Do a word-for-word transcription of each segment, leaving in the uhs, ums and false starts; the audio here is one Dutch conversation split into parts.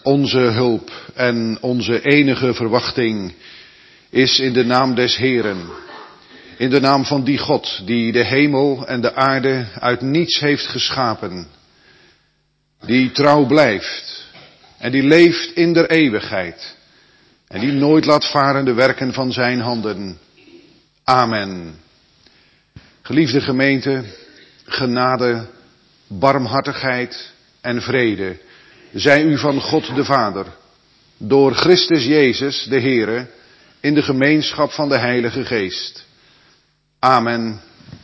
Onze hulp en onze enige verwachting is in de naam des Heeren. In de naam van die God die de hemel en de aarde uit niets heeft geschapen. Die trouw blijft en die leeft in der eeuwigheid. En die nooit laat varen de werken van zijn handen. Amen. Geliefde gemeente, genade, barmhartigheid en vrede zij u van God de Vader, door Christus Jezus de Heere, in de gemeenschap van de Heilige Geest. Amen.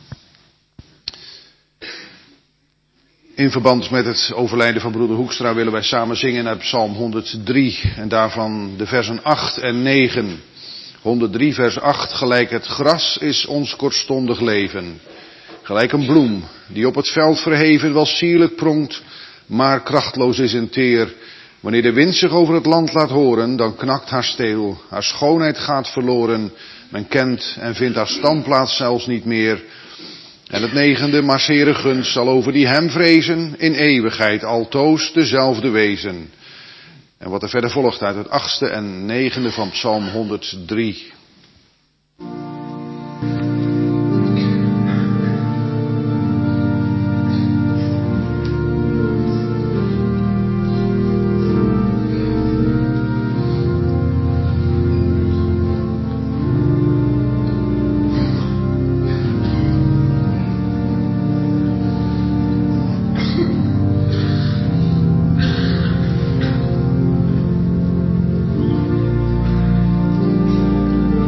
In verband met het overlijden van broeder Hoekstra willen wij samen zingen uit Psalm honderddrie en daarvan de versen acht en negen. honderddrie vers acht, gelijk het gras is ons kortstondig leven. Gelijk een bloem die op het veld verheven wel sierlijk pronkt, maar krachtloos is en teer. Wanneer de wind zich over het land laat horen, dan knakt haar steel. Haar schoonheid gaat verloren. Men kent en vindt haar standplaats zelfs niet meer. En het negende, maar zere gunst zal over die hem vrezen in eeuwigheid altoos dezelfde wezen. En wat er verder volgt uit het achtste en negende van Psalm honderddrie. Thank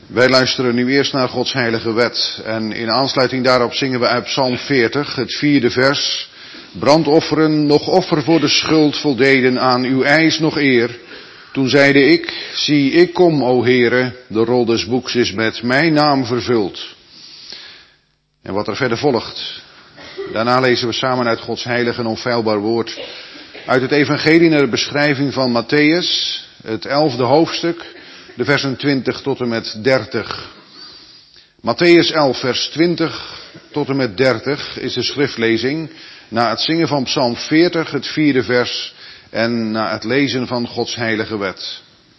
Wij luisteren nu eerst naar Gods heilige wet en in aansluiting daarop zingen we uit Psalm veertig, het vierde vers. Brandofferen, nog offer voor de schuld voldeden aan uw eis nog eer. Toen zeide ik, zie ik kom, o Heere, de rol des boeks is met mijn naam vervuld. En wat er verder volgt. Daarna lezen we samen uit Gods heilige en onfeilbaar woord. Uit het evangelie naar de beschrijving van Matthäus, het elfde hoofdstuk, de versen twintig tot en met dertig. Matthäus elf, vers twintig tot en met dertig is de schriftlezing. Na het zingen van Psalm veertig, het vierde vers, en na het lezen van Gods heilige wet.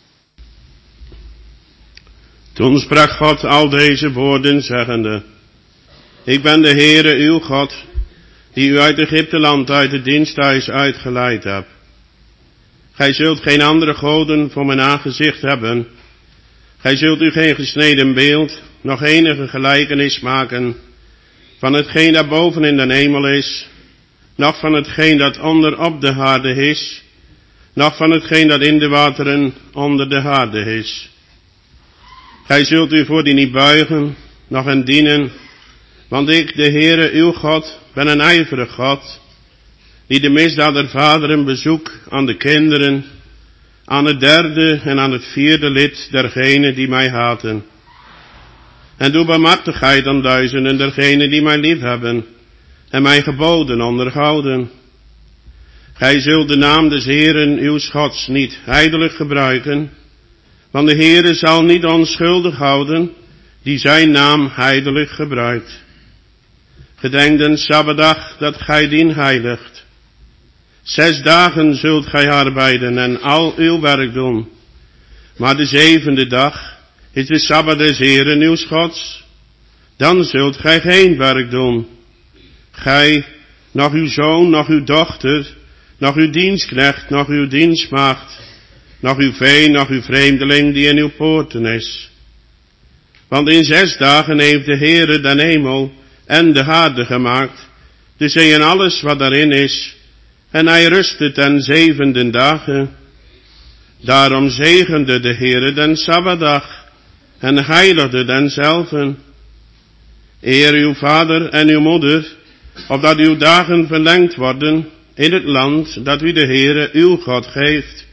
Toen sprak God al deze woorden zeggende: Ik ben de Heere uw God, die u uit Egypteland uit het diensthuis uitgeleid heb. Gij zult geen andere goden voor mijn aangezicht hebben. Gij zult u geen gesneden beeld, nog enige gelijkenis maken van hetgeen dat boven in de hemel is, noch van hetgeen dat onder op de aarde is, noch van hetgeen dat in de wateren onder de aarde is. Gij zult u voor die niet buigen, noch hen dienen, want ik, de Heere uw God, ben een ijverig God, die de misdaad der vaderen bezoek aan de kinderen, aan het derde en aan het vierde lid dergenen die mij haten. En doe barmhartigheid aan duizenden dergenen die mij liefhebben en mijn geboden onderhouden. Gij zult de naam des Heeren uw Gods niet ijdelijk gebruiken, want de Heere zal niet onschuldig houden die zijn naam ijdelijk gebruikt. Gedenk den Sabbatdag dat gij dien heiligt. Zes dagen zult gij arbeiden en al uw werk doen. Maar de zevende dag is de Sabbat des Heeren uw Gods. Dan zult gij geen werk doen. Gij, nog uw zoon, nog uw dochter, nog uw dienstknecht, nog uw dienstmaagd, nog uw vee, nog uw vreemdeling die in uw poorten is. Want in zes dagen heeft de Heere den hemel en de aarde gemaakt, de zee en alles wat daarin is, en hij rustte ten zevende dagen. Daarom zegende de Heere den Sabbatdag, en heiligde denzelven. Eer uw vader en uw moeder, opdat uw dagen verlengd worden in het land dat u de Heere uw God geeft.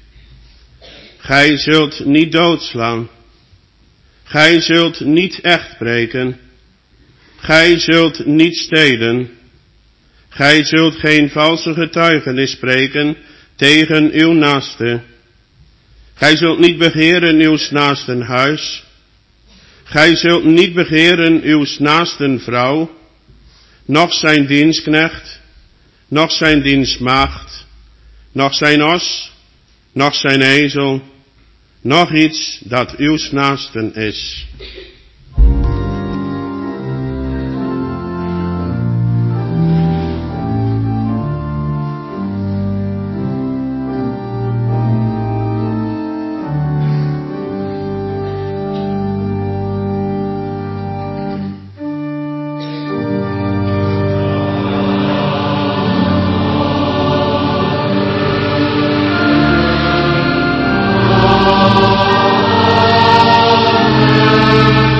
Gij zult niet doodslaan. Gij zult niet echt breken. Gij zult niet stelen. Gij zult geen valse getuigenis spreken tegen uw naaste. Gij zult niet begeren uw naasten huis. Gij zult niet begeren uw naasten vrouw, noch zijn dienstknecht, noch zijn dienstmaagd, noch zijn os, noch zijn ezel, noch iets dat uw naasten is. Amen.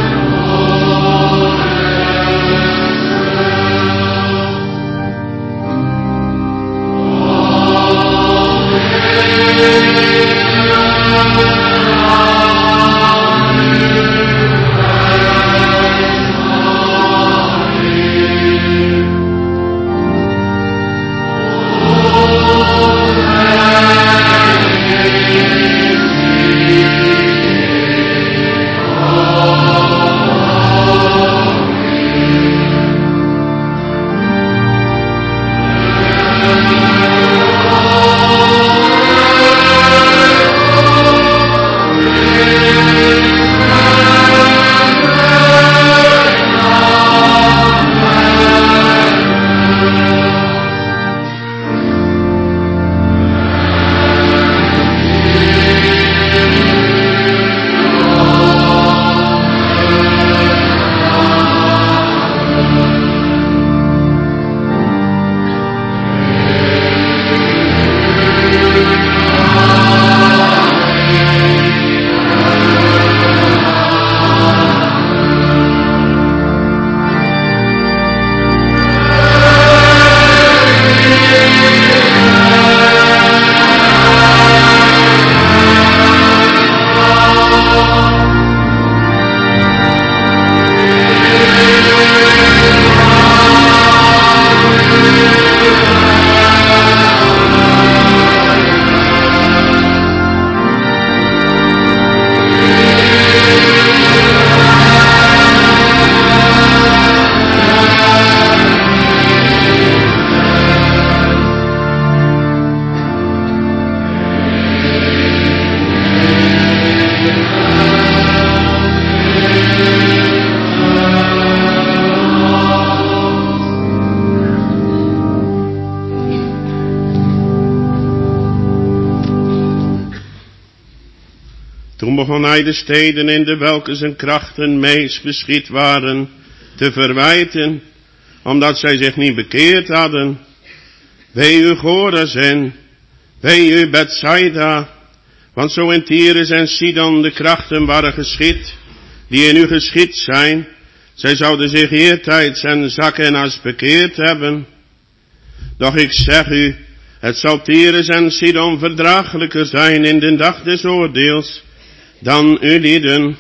begon hij de steden in de welke zijn krachten meest beschiet waren te verwijten, omdat zij zich niet bekeerd hadden. Wee u Chorazin, wee u Bethsaida, want zo in Tyrus en Sidon de krachten waren geschied, die in u geschied zijn, zij zouden zich eertijds en Zakkenas bekeerd hebben. Doch ik zeg u, het zal Tyrus en Sidon verdraaglijker zijn in de dag des oordeels, dan u lieden.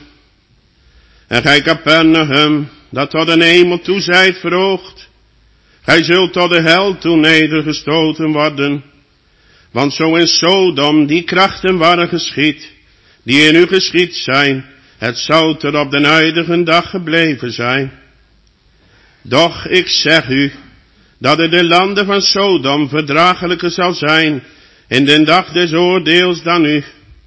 En gij Capernaum, dat tot een hemel toe zijt verhoogd, gij zult tot de hel toe nedergestoten worden. Want zo in Sodom die krachten waren geschied, die in u geschied zijn, het zou tot op den huidige dag gebleven zijn. Doch ik zeg u, dat het de landen van Sodom verdraaglijker zal zijn in den dag des oordeels dan u.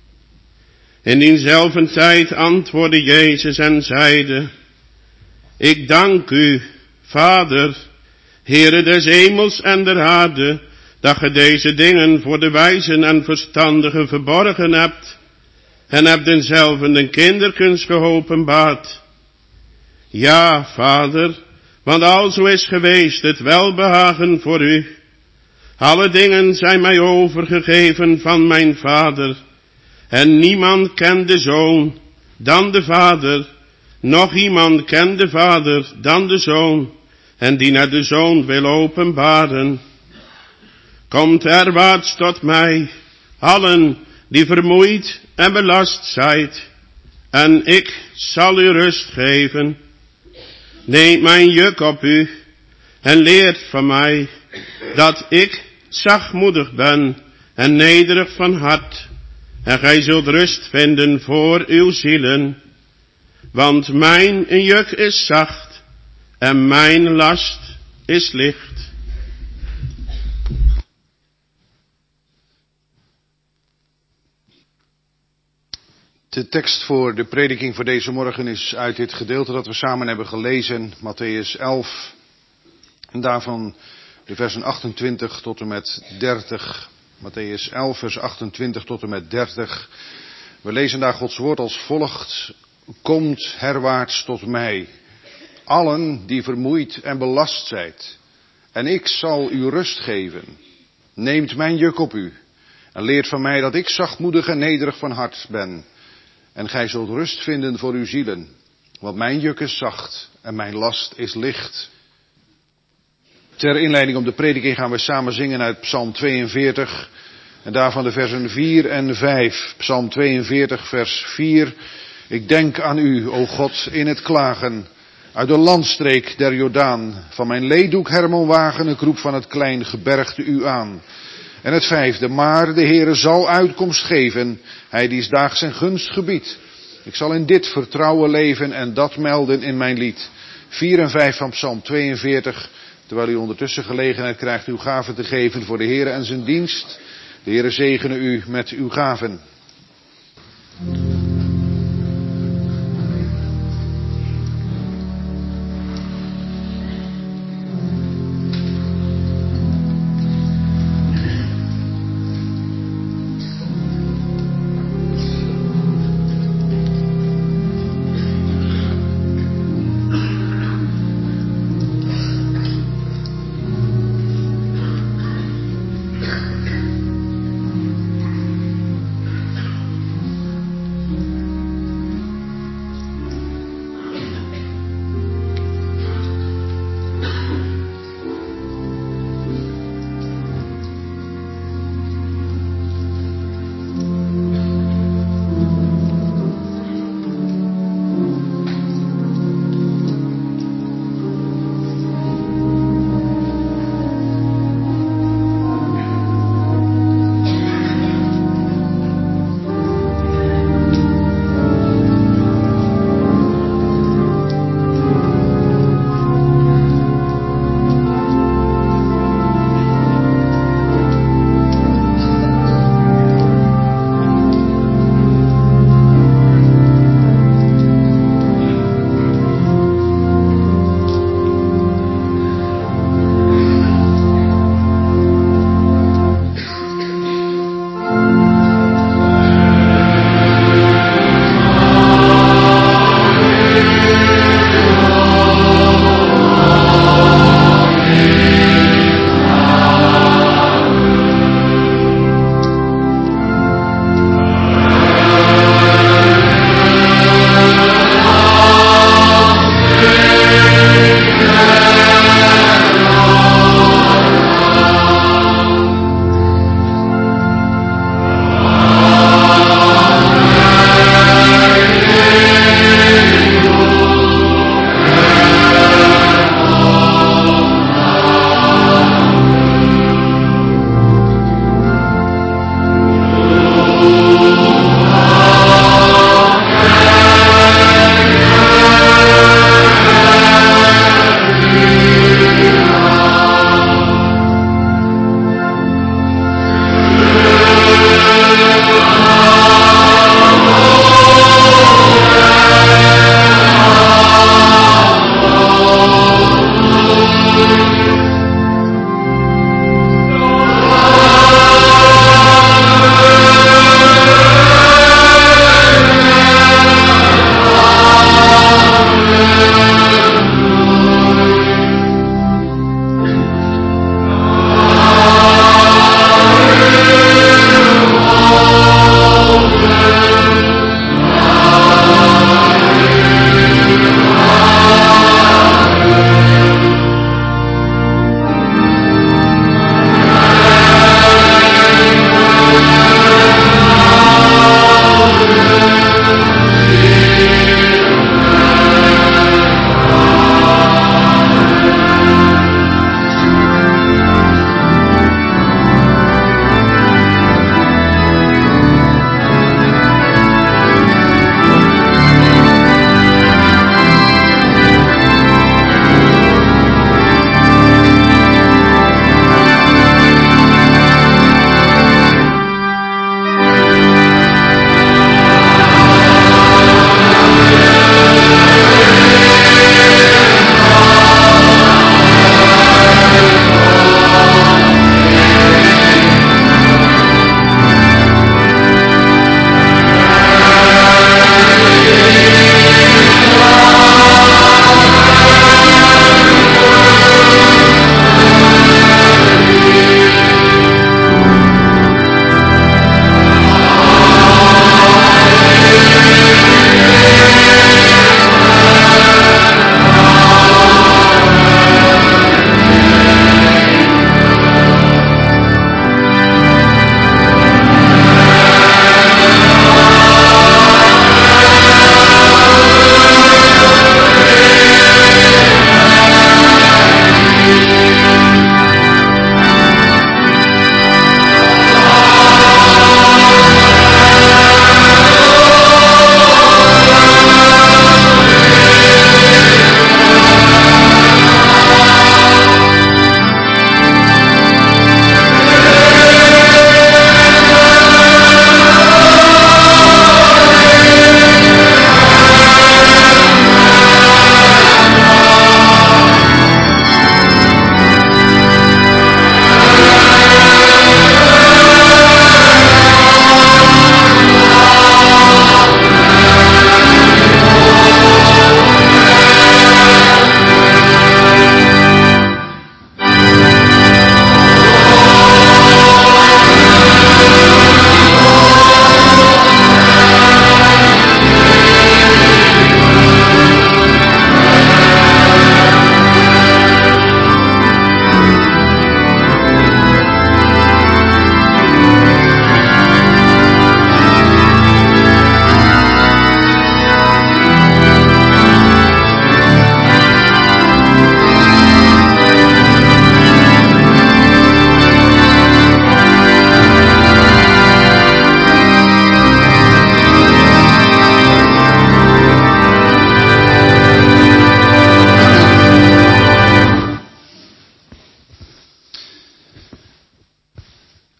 In diezelfde tijd antwoordde Jezus en zeide, ik dank u, Vader, Heere des hemels en der aarde, dat ge deze dingen voor de wijzen en verstandigen verborgen hebt, en hebt denzelven de kinderkens geopenbaard. Ja, Vader, want alzo is geweest het welbehagen voor u. Alle dingen zijn mij overgegeven van mijn Vader, en niemand kent de Zoon dan de Vader, nog iemand kent de Vader dan de Zoon, en die naar de Zoon wil openbaren. Komt erwaarts tot mij, allen die vermoeid en belast zijt, en ik zal u rust geven. Neemt mijn juk op u, en leert van mij, dat ik zachtmoedig ben en nederig van hart, en gij zult rust vinden voor uw zielen. Want mijn juk is zacht, en mijn last is licht. De tekst voor de prediking voor deze morgen is uit dit gedeelte dat we samen hebben gelezen, Mattheüs elf, en daarvan de versen achtentwintig tot en met dertig. Mattheüs elf, vers achtentwintig tot en met dertig. We lezen daar Gods woord als volgt: Komt herwaarts tot mij, allen die vermoeid en belast zijt, en ik zal u rust geven. Neemt mijn juk op u, en leert van mij dat ik zachtmoedig en nederig van hart ben. En gij zult rust vinden voor uw zielen, want mijn juk is zacht en mijn last is licht. Ter inleiding op de prediking gaan we samen zingen uit Psalm tweeënveertig, en daarvan de versen vier en vijf. Psalm tweeënveertig, vers vier. Ik denk aan u, o God, in het klagen, uit de landstreek der Jordaan. Van mijn leeddoek Hermonwagen, ik roep van het klein gebergte u aan. En het vijfde, maar de Heere zal uitkomst geven, hij die is daags zijn gunst gebiedt. Ik zal in dit vertrouwen leven en dat melden in mijn lied. Vier en vijf van Psalm tweeënveertig, terwijl u ondertussen gelegenheid krijgt uw gaven te geven voor de Heere en zijn dienst. De Heere zegene u met uw gaven.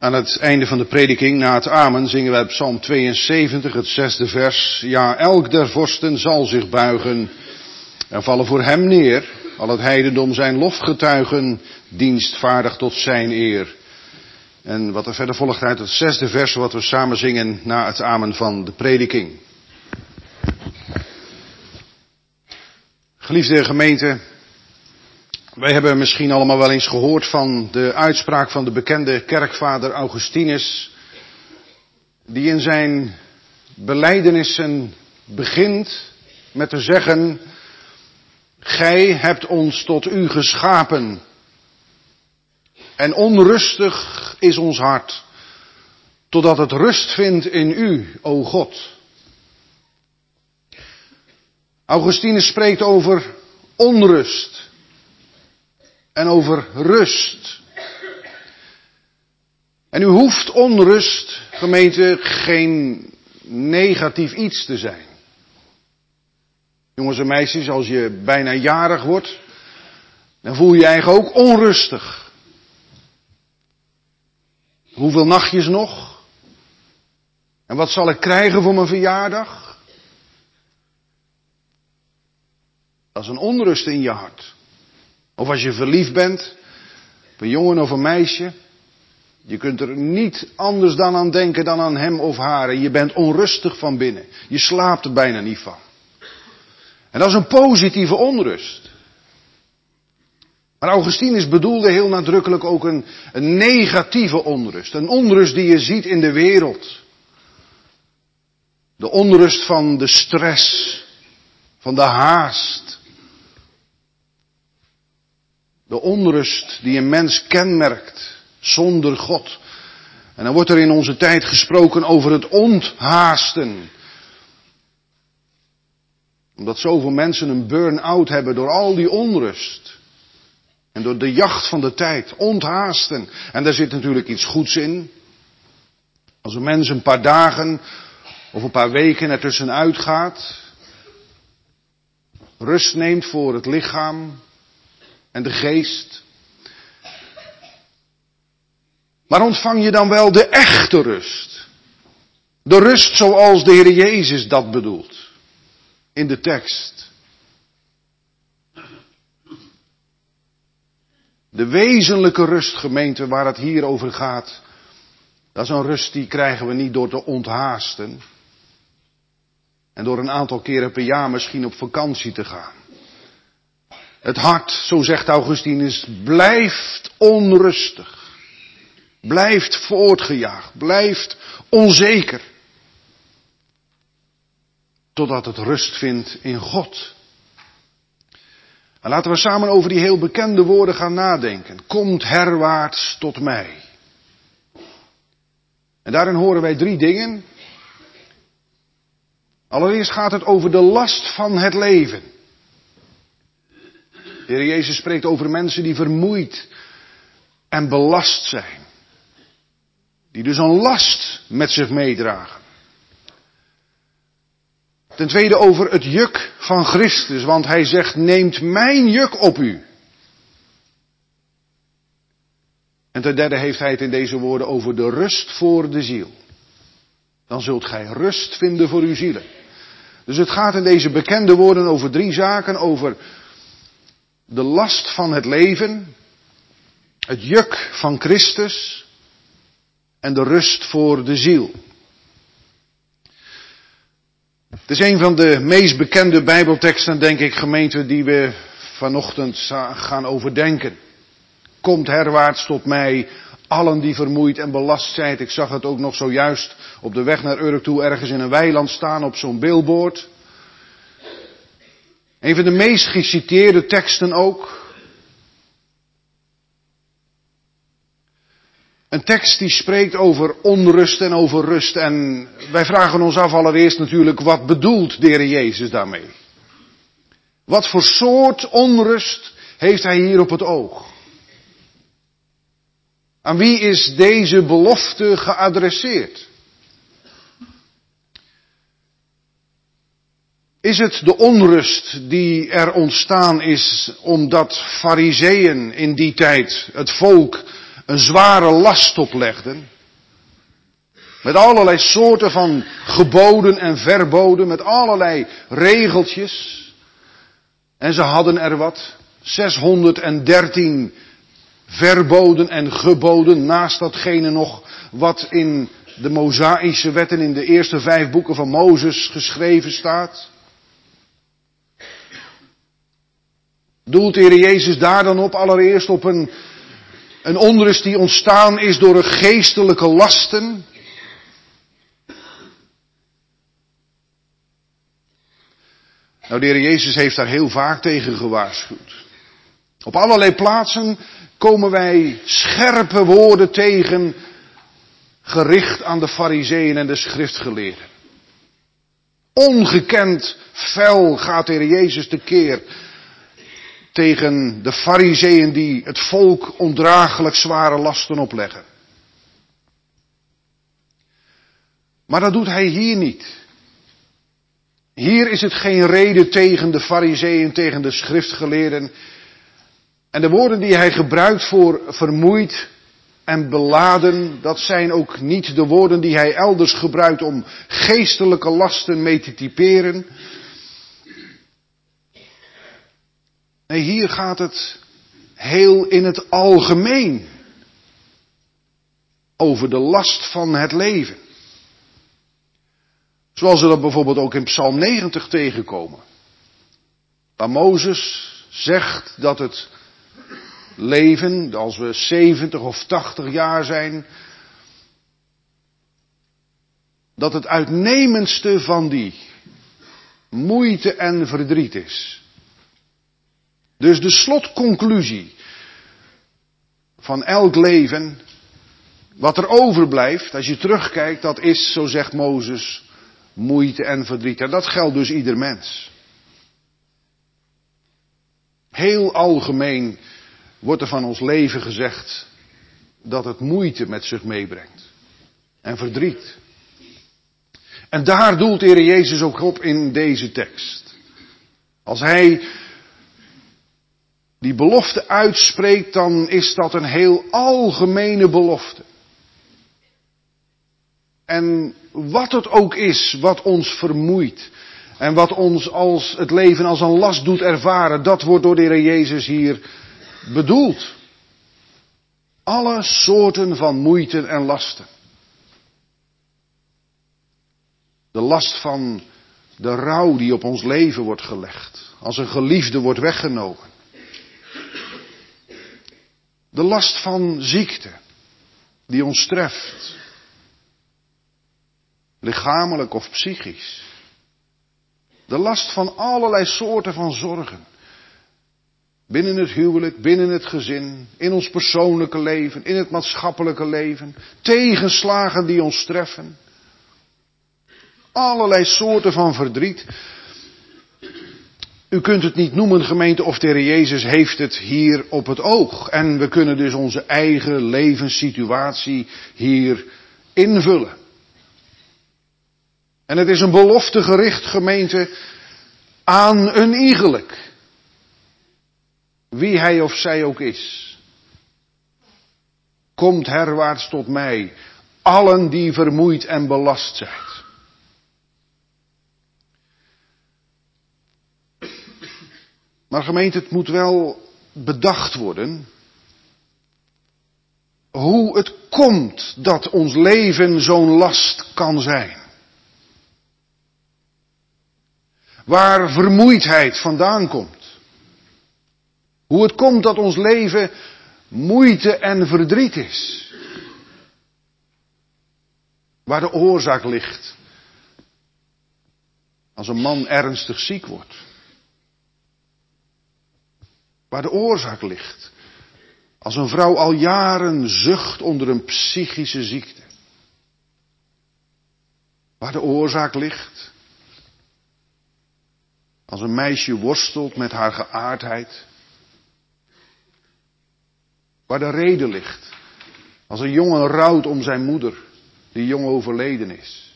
Aan het einde van de prediking, na het amen, zingen wij Psalm tweeënzeventig, het zesde vers. Ja, elk der vorsten zal zich buigen en vallen voor hem neer. Al het heidendom zijn lof getuigen, dienstvaardig tot zijn eer. En wat er verder volgt uit het zesde vers, wat we samen zingen na het amen van de prediking. Geliefde gemeente, wij hebben misschien allemaal wel eens gehoord van de uitspraak van de bekende kerkvader Augustinus, die in zijn belijdenissen begint met te zeggen: gij hebt ons tot u geschapen en onrustig is ons hart, totdat het rust vindt in u, o God. Augustinus spreekt over onrust en over rust. En u hoeft onrust, gemeente, geen negatief iets te zijn. Jongens en meisjes, als je bijna jarig wordt, dan voel je je eigen ook onrustig. Hoeveel nachtjes nog? En wat zal ik krijgen voor mijn verjaardag? Dat is een onrust in je hart. Of als je verliefd bent, op een jongen of een meisje, je kunt er niet anders dan aan denken dan aan hem of haar. En je bent onrustig van binnen. Je slaapt er bijna niet van. En dat is een positieve onrust. Maar Augustinus bedoelde heel nadrukkelijk ook een, een negatieve onrust. Een onrust die je ziet in de wereld. De onrust van de stress, van de haast. De onrust die een mens kenmerkt zonder God. En dan wordt er in onze tijd gesproken over het onthaasten. Omdat zoveel mensen een burn-out hebben door al die onrust. En door de jacht van de tijd. Onthaasten. En daar zit natuurlijk iets goeds in. Als een mens een paar dagen of een paar weken ertussenuit gaat. Rust neemt voor het lichaam en de geest. Maar ontvang je dan wel de echte rust? De rust zoals de Heer Jezus dat bedoelt. In de tekst. De wezenlijke rust, gemeente, waar het hier over gaat. Dat is een rust die krijgen we niet door te onthaasten. En door een aantal keren per jaar misschien op vakantie te gaan. Het hart, zo zegt Augustinus, blijft onrustig. Blijft voortgejaagd. Blijft onzeker. Totdat het rust vindt in God. En laten we samen over die heel bekende woorden gaan nadenken. Komt herwaarts tot mij. En daarin horen wij drie dingen. Allereerst gaat het over de last van het leven. De Heer Jezus spreekt over mensen die vermoeid en belast zijn. Die dus een last met zich meedragen. Ten tweede over het juk van Christus, want hij zegt, neemt mijn juk op u. En ten derde heeft hij het in deze woorden over de rust voor de ziel. Dan zult gij rust vinden voor uw zielen. Dus het gaat in deze bekende woorden over drie zaken, over de last van het leven, het juk van Christus en de rust voor de ziel. Het is een van de meest bekende Bijbelteksten, denk ik, gemeente, die we vanochtend gaan overdenken. Komt herwaarts tot mij, allen die vermoeid en belast zijn. Ik zag het ook nog zojuist op de weg naar Urk toe ergens in een weiland staan op zo'n billboard. Een van de meest geciteerde teksten ook. Een tekst die spreekt over onrust en over rust. En wij vragen ons af allereerst natuurlijk, wat bedoelt de Heer Jezus daarmee? Wat voor soort onrust heeft hij hier op het oog? Aan wie is deze belofte geadresseerd? Is het de onrust die er ontstaan is omdat farizeeën in die tijd het volk een zware last oplegden? Met allerlei soorten van geboden en verboden, met allerlei regeltjes. En ze hadden er wat, zeshonderddertien verboden en geboden, naast datgene nog wat in de Mosaïsche wetten in de eerste vijf boeken van Mozes geschreven staat. Doelt de Heer Jezus daar dan op, allereerst op een, een onrust die ontstaan is door een geestelijke lasten? Nou, de Heer Jezus heeft daar heel vaak tegen gewaarschuwd. Op allerlei plaatsen komen wij scherpe woorden tegen, gericht aan de Farizeeën en de schriftgeleerden. Ongekend fel gaat de Heer Jezus tekeer tegen de Farizeeën die het volk ondraaglijk zware lasten opleggen. Maar dat doet hij hier niet. Hier is het geen reden tegen de Farizeeën, tegen de schriftgeleerden. En de woorden die hij gebruikt voor vermoeid en beladen, dat zijn ook niet de woorden die hij elders gebruikt om geestelijke lasten mee te typeren. Nee, hier gaat het heel in het algemeen over de last van het leven. Zoals we dat bijvoorbeeld ook in Psalm negentig tegenkomen. Waar Mozes zegt dat het leven, als we zeventig of tachtig jaar zijn, dat het uitnemendste van die moeite en verdriet is. Dus de slotconclusie van elk leven, wat er overblijft, als je terugkijkt, dat is, zo zegt Mozes, moeite en verdriet. En dat geldt dus ieder mens. Heel algemeen wordt er van ons leven gezegd dat het moeite met zich meebrengt. En verdriet. En daar doelt de Heer Jezus ook op in deze tekst. Als hij die belofte uitspreekt, dan is dat een heel algemene belofte. En wat het ook is wat ons vermoeit en wat ons als het leven als een last doet ervaren, dat wordt door de Heer Jezus hier bedoeld. Alle soorten van moeite en lasten. De last van de rouw die op ons leven wordt gelegd, als een geliefde wordt weggenomen. De last van ziekte die ons treft. Lichamelijk of psychisch. De last van allerlei soorten van zorgen. Binnen het huwelijk, binnen het gezin, in ons persoonlijke leven, in het maatschappelijke leven. Tegenslagen die ons treffen. Allerlei soorten van verdriet. U kunt het niet noemen, gemeente, of de Heer Jezus heeft het hier op het oog. En we kunnen dus onze eigen levenssituatie hier invullen. En het is een belofte gericht, gemeente, aan een iegelijk. Wie hij of zij ook is. Komt herwaarts tot mij, allen die vermoeid en belast zijn. Maar gemeente, het moet wel bedacht worden hoe het komt dat ons leven zo'n last kan zijn. Waar vermoeidheid vandaan komt. Hoe het komt dat ons leven moeite en verdriet is. Waar de oorzaak ligt. Als een man ernstig ziek wordt. Waar de oorzaak ligt. Als een vrouw al jaren zucht onder een psychische ziekte. Waar de oorzaak ligt. Als een meisje worstelt met haar geaardheid. Waar de reden ligt. Als een jongen rouwt om zijn moeder, die jong overleden is.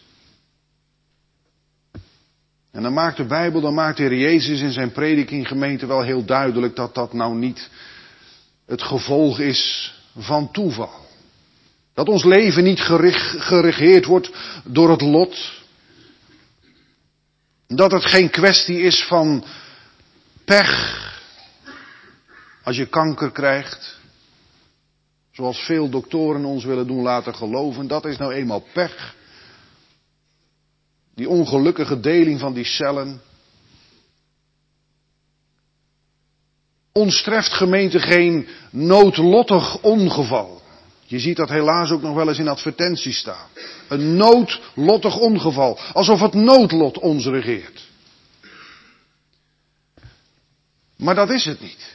En dan maakt de Bijbel, dan maakt de Heer Jezus in zijn prediking, gemeente, wel heel duidelijk dat dat nou niet het gevolg is van toeval. Dat ons leven niet gereg- geregeerd wordt door het lot. Dat het geen kwestie is van pech als je kanker krijgt. Zoals veel doktoren ons willen doen laten geloven. Dat is nou eenmaal pech. Die ongelukkige deling van die cellen. Ons treft, gemeente, geen noodlottig ongeval. Je ziet dat helaas ook nog wel eens in advertenties staan. Een noodlottig ongeval. Alsof het noodlot ons regeert. Maar dat is het niet.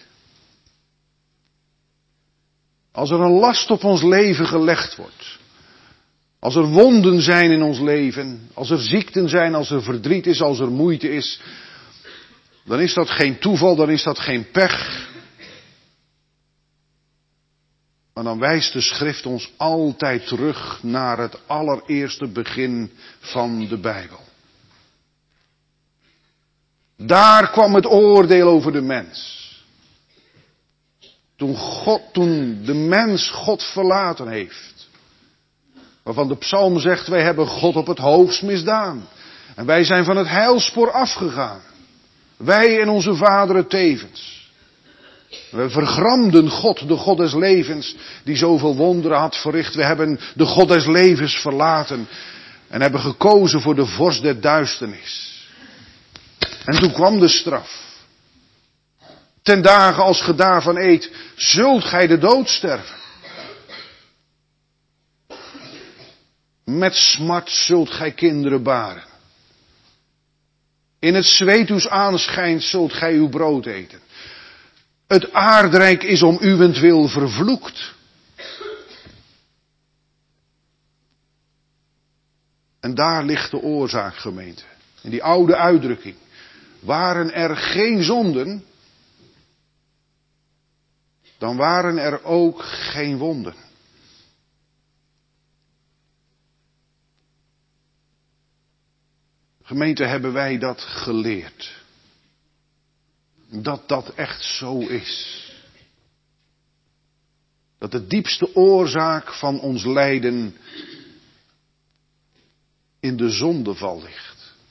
Als er een last op ons leven gelegd wordt. Als er wonden zijn in ons leven. Als er ziekten zijn, als er verdriet is, als er moeite is. Dan is dat geen toeval, dan is dat geen pech. Maar dan wijst de schrift ons altijd terug naar het allereerste begin van de Bijbel. Daar kwam het oordeel over de mens. Toen, God, toen de mens God verlaten heeft. Waarvan de psalm zegt, wij hebben God op het hoogst misdaan. En wij zijn van het heilspoor afgegaan. Wij en onze vaderen tevens. We vergramden God, de God des levens, die zoveel wonderen had verricht. We hebben de God des levens verlaten. En hebben gekozen voor de vorst der duisternis. En toen kwam de straf. Ten dagen als ge daarvan eet, zult gij de dood sterven. Met smart zult gij kinderen baren. In het zweet uws aanschijns zult gij uw brood eten. Het aardrijk is om uwentwil vervloekt. En daar ligt de oorzaak, gemeente. In die oude uitdrukking. Waren er geen zonden, dan waren er ook geen wonden. Gemeente, hebben wij dat geleerd? Dat dat echt zo is. Dat de diepste oorzaak van ons lijden in de zondeval ligt.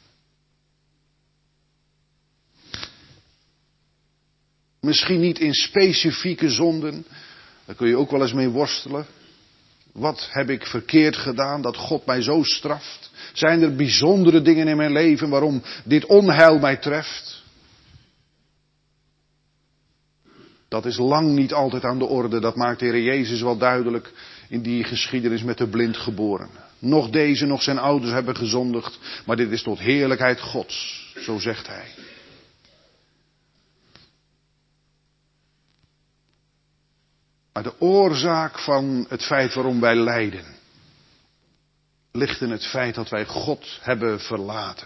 Misschien niet in specifieke zonden. Daar kun je ook wel eens mee worstelen. Wat heb ik verkeerd gedaan dat God mij zo straft? Zijn er bijzondere dingen in mijn leven waarom dit onheil mij treft? Dat is lang niet altijd aan de orde. Dat maakt de Heer Jezus wel duidelijk in die geschiedenis met de blindgeborene. Nog deze, nog zijn ouders hebben gezondigd. Maar dit is tot heerlijkheid Gods. Zo zegt hij. Maar de oorzaak van het feit waarom wij lijden, ligt in het feit dat wij God hebben verlaten.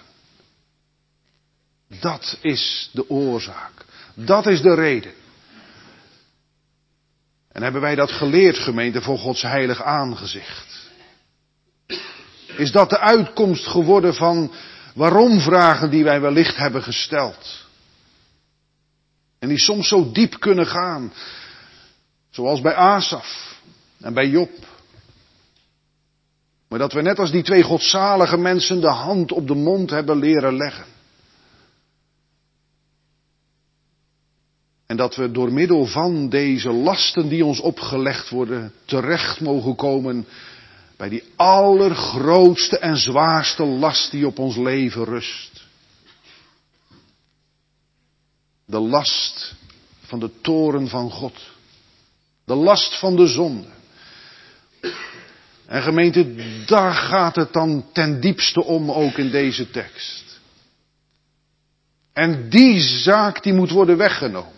Dat is de oorzaak. Dat is de reden. En hebben wij dat geleerd, gemeente, voor Gods heilig aangezicht? Is dat de uitkomst geworden van waarom-vragen die wij wellicht hebben gesteld? En die soms zo diep kunnen gaan. Zoals bij Asaf en bij Job. Maar dat we net als die twee godzalige mensen de hand op de mond hebben leren leggen. En dat we door middel van deze lasten die ons opgelegd worden, terecht mogen komen bij die allergrootste en zwaarste last die op ons leven rust. De last van de toorn van God. De last van de zonde. En gemeente, daar gaat het dan ten diepste om ook in deze tekst. En die zaak die moet worden weggenomen.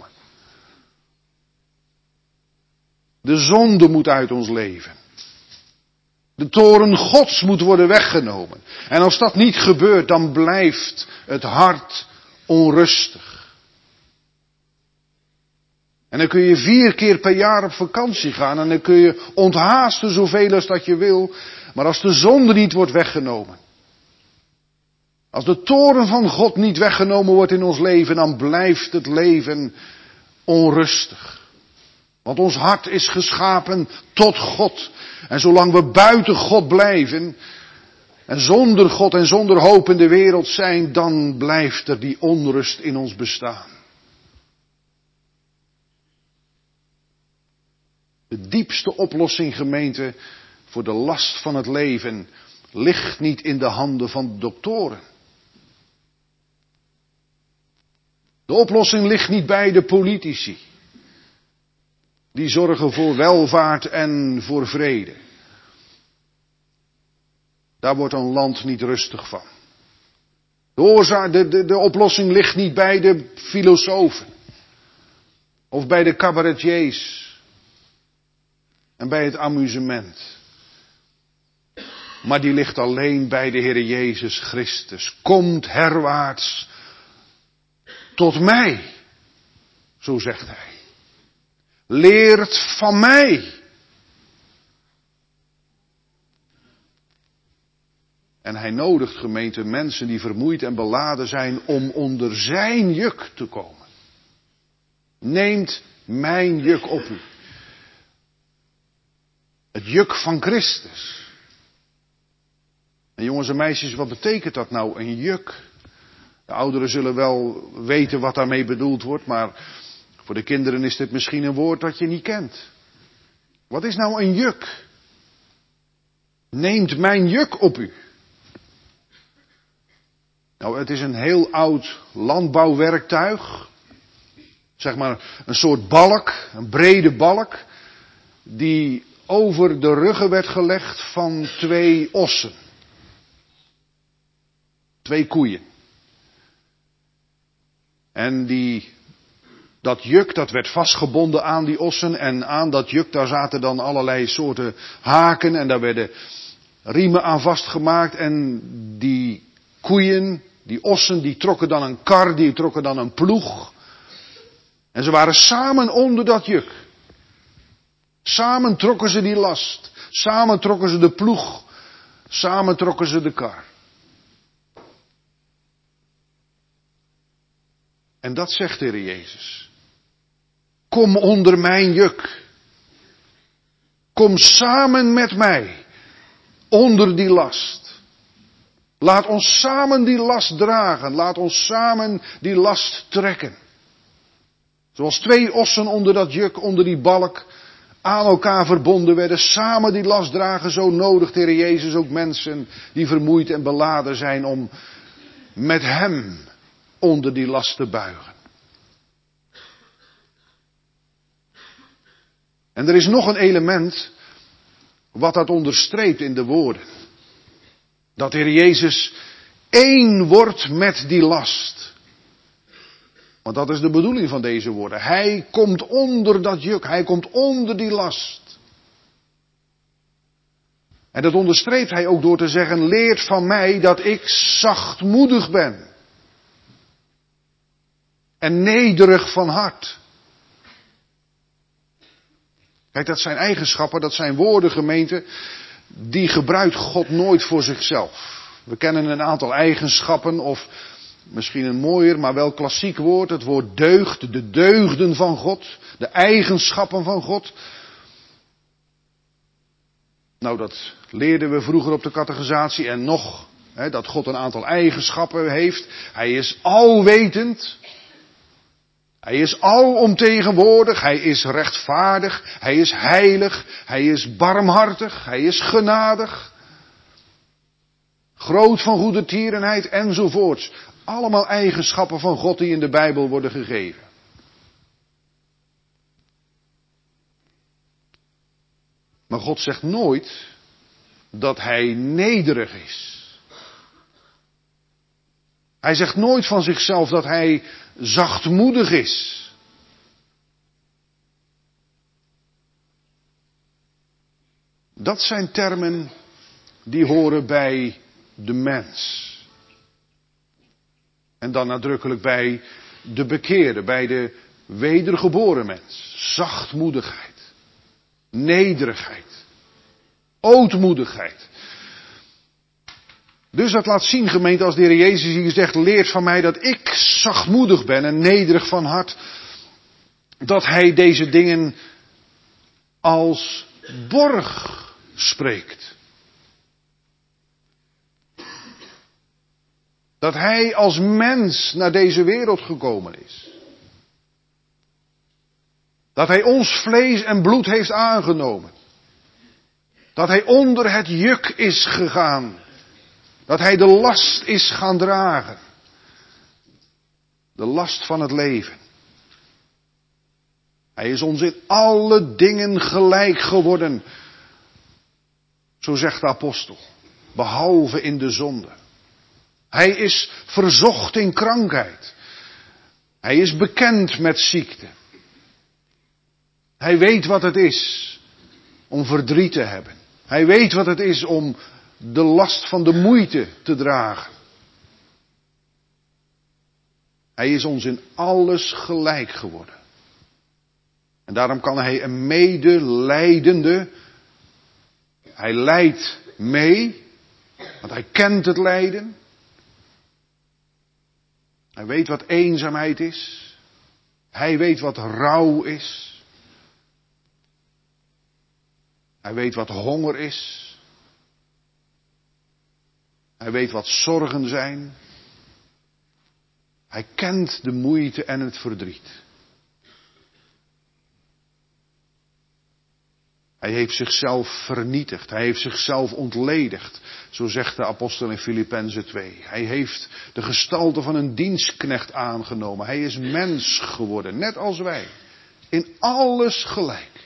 De zonde moet uit ons leven. De toorn Gods moet worden weggenomen. En als dat niet gebeurt, dan blijft het hart onrustig. En dan kun je vier keer per jaar op vakantie gaan. En dan kun je onthaasten zoveel als dat je wil. Maar als de zonde niet wordt weggenomen. Als de toorn van God niet weggenomen wordt in ons leven. Dan blijft het leven onrustig. Want ons hart is geschapen tot God. En zolang we buiten God blijven en zonder God en zonder hoop in de wereld zijn, dan blijft er die onrust in ons bestaan. De diepste oplossing, gemeente, voor de last van het leven ligt niet in de handen van de doktoren. De oplossing ligt niet bij de politici. Die zorgen voor welvaart en voor vrede. Daar wordt een land niet rustig van. De, oorzaak, de, de, de oplossing ligt niet bij de filosofen. Of bij de cabaretiers. En bij het amusement. Maar die ligt alleen bij de Heer Jezus Christus. Komt herwaarts tot mij. Zo zegt hij. Leert van mij. En hij nodigt, gemeente, mensen die vermoeid en beladen zijn om onder zijn juk te komen. Neemt mijn juk op u. Het juk van Christus. En jongens en meisjes, wat betekent dat nou, een juk? De ouderen zullen wel weten wat daarmee bedoeld wordt, maar voor de kinderen is dit misschien een woord dat je niet kent. Wat is nou een juk? Neemt mijn juk op u. Nou, het is een heel oud landbouwwerktuig. Zeg maar een soort balk, een brede balk, die over de ruggen werd gelegd van twee ossen. Twee koeien. En die, dat juk, dat werd vastgebonden aan die ossen. En aan dat juk, daar zaten dan allerlei soorten haken. En daar werden riemen aan vastgemaakt. En die koeien, die ossen, die trokken dan een kar, die trokken dan een ploeg. En ze waren samen onder dat juk. Samen trokken ze die last. Samen trokken ze de ploeg. Samen trokken ze de kar. En dat zegt de Heer Jezus. Kom onder mijn juk. Kom samen met mij onder die last. Laat ons samen die last dragen. Laat ons samen die last trekken. Zoals twee ossen onder dat juk, onder die balk, aan elkaar verbonden werden, samen die last dragen, zo nodigt de Heer Jezus ook mensen die vermoeid en beladen zijn om met hem onder die last te buigen. En er is nog een element wat dat onderstreept in de woorden. Dat de Heer Jezus één wordt met die last. Want dat is de bedoeling van deze woorden. Hij komt onder dat juk, hij komt onder die last. En dat onderstreept hij ook door te zeggen, leert van mij dat ik zachtmoedig ben. En nederig van hart. Kijk, dat zijn eigenschappen, dat zijn woorden, gemeente, die gebruikt God nooit voor zichzelf. We kennen een aantal eigenschappen, of misschien een mooier, maar wel klassiek woord, het woord deugd, de deugden van God, de eigenschappen van God. Nou, dat leerden we vroeger op de catechisatie en nog, hè, dat God een aantal eigenschappen heeft. Hij is alwetend. Hij is alomtegenwoordig, hij is rechtvaardig, hij is heilig, hij is barmhartig, hij is genadig. Groot van goedertierenheid enzovoorts. Allemaal eigenschappen van God die in de Bijbel worden gegeven. Maar God zegt nooit dat hij nederig is. Hij zegt nooit van zichzelf dat hij zachtmoedig is. Dat zijn termen die horen bij de mens. En dan nadrukkelijk bij de bekeerde, bij de wedergeboren mens. Zachtmoedigheid, nederigheid, ootmoedigheid. Dus dat laat zien, gemeente, als de Heer Jezus hier zegt, leert van mij dat ik zachtmoedig ben en nederig van hart. Dat hij deze dingen als borg spreekt. Dat hij als mens naar deze wereld gekomen is. Dat hij ons vlees en bloed heeft aangenomen. Dat hij onder het juk is gegaan. Dat hij de last is gaan dragen. De last van het leven. Hij is ons in alle dingen gelijk geworden. Zo zegt de apostel. Behalve in de zonde. Hij is verzocht in krankheid. Hij is bekend met ziekte. Hij weet wat het is om verdriet te hebben. Hij weet wat het is om de last van de moeite te dragen. Hij is ons in alles gelijk geworden. En daarom kan hij een medelijdende, hij lijdt mee, want hij kent het lijden. Hij weet wat eenzaamheid is. Hij weet wat rouw is. Hij weet wat honger is. Hij weet wat zorgen zijn. Hij kent de moeite en het verdriet. Hij heeft zichzelf vernietigd. Hij heeft zichzelf ontledigd. Zo zegt de apostel in Filippenzen twee. Hij heeft de gestalte van een dienstknecht aangenomen. Hij is mens geworden, net als wij. In alles gelijk.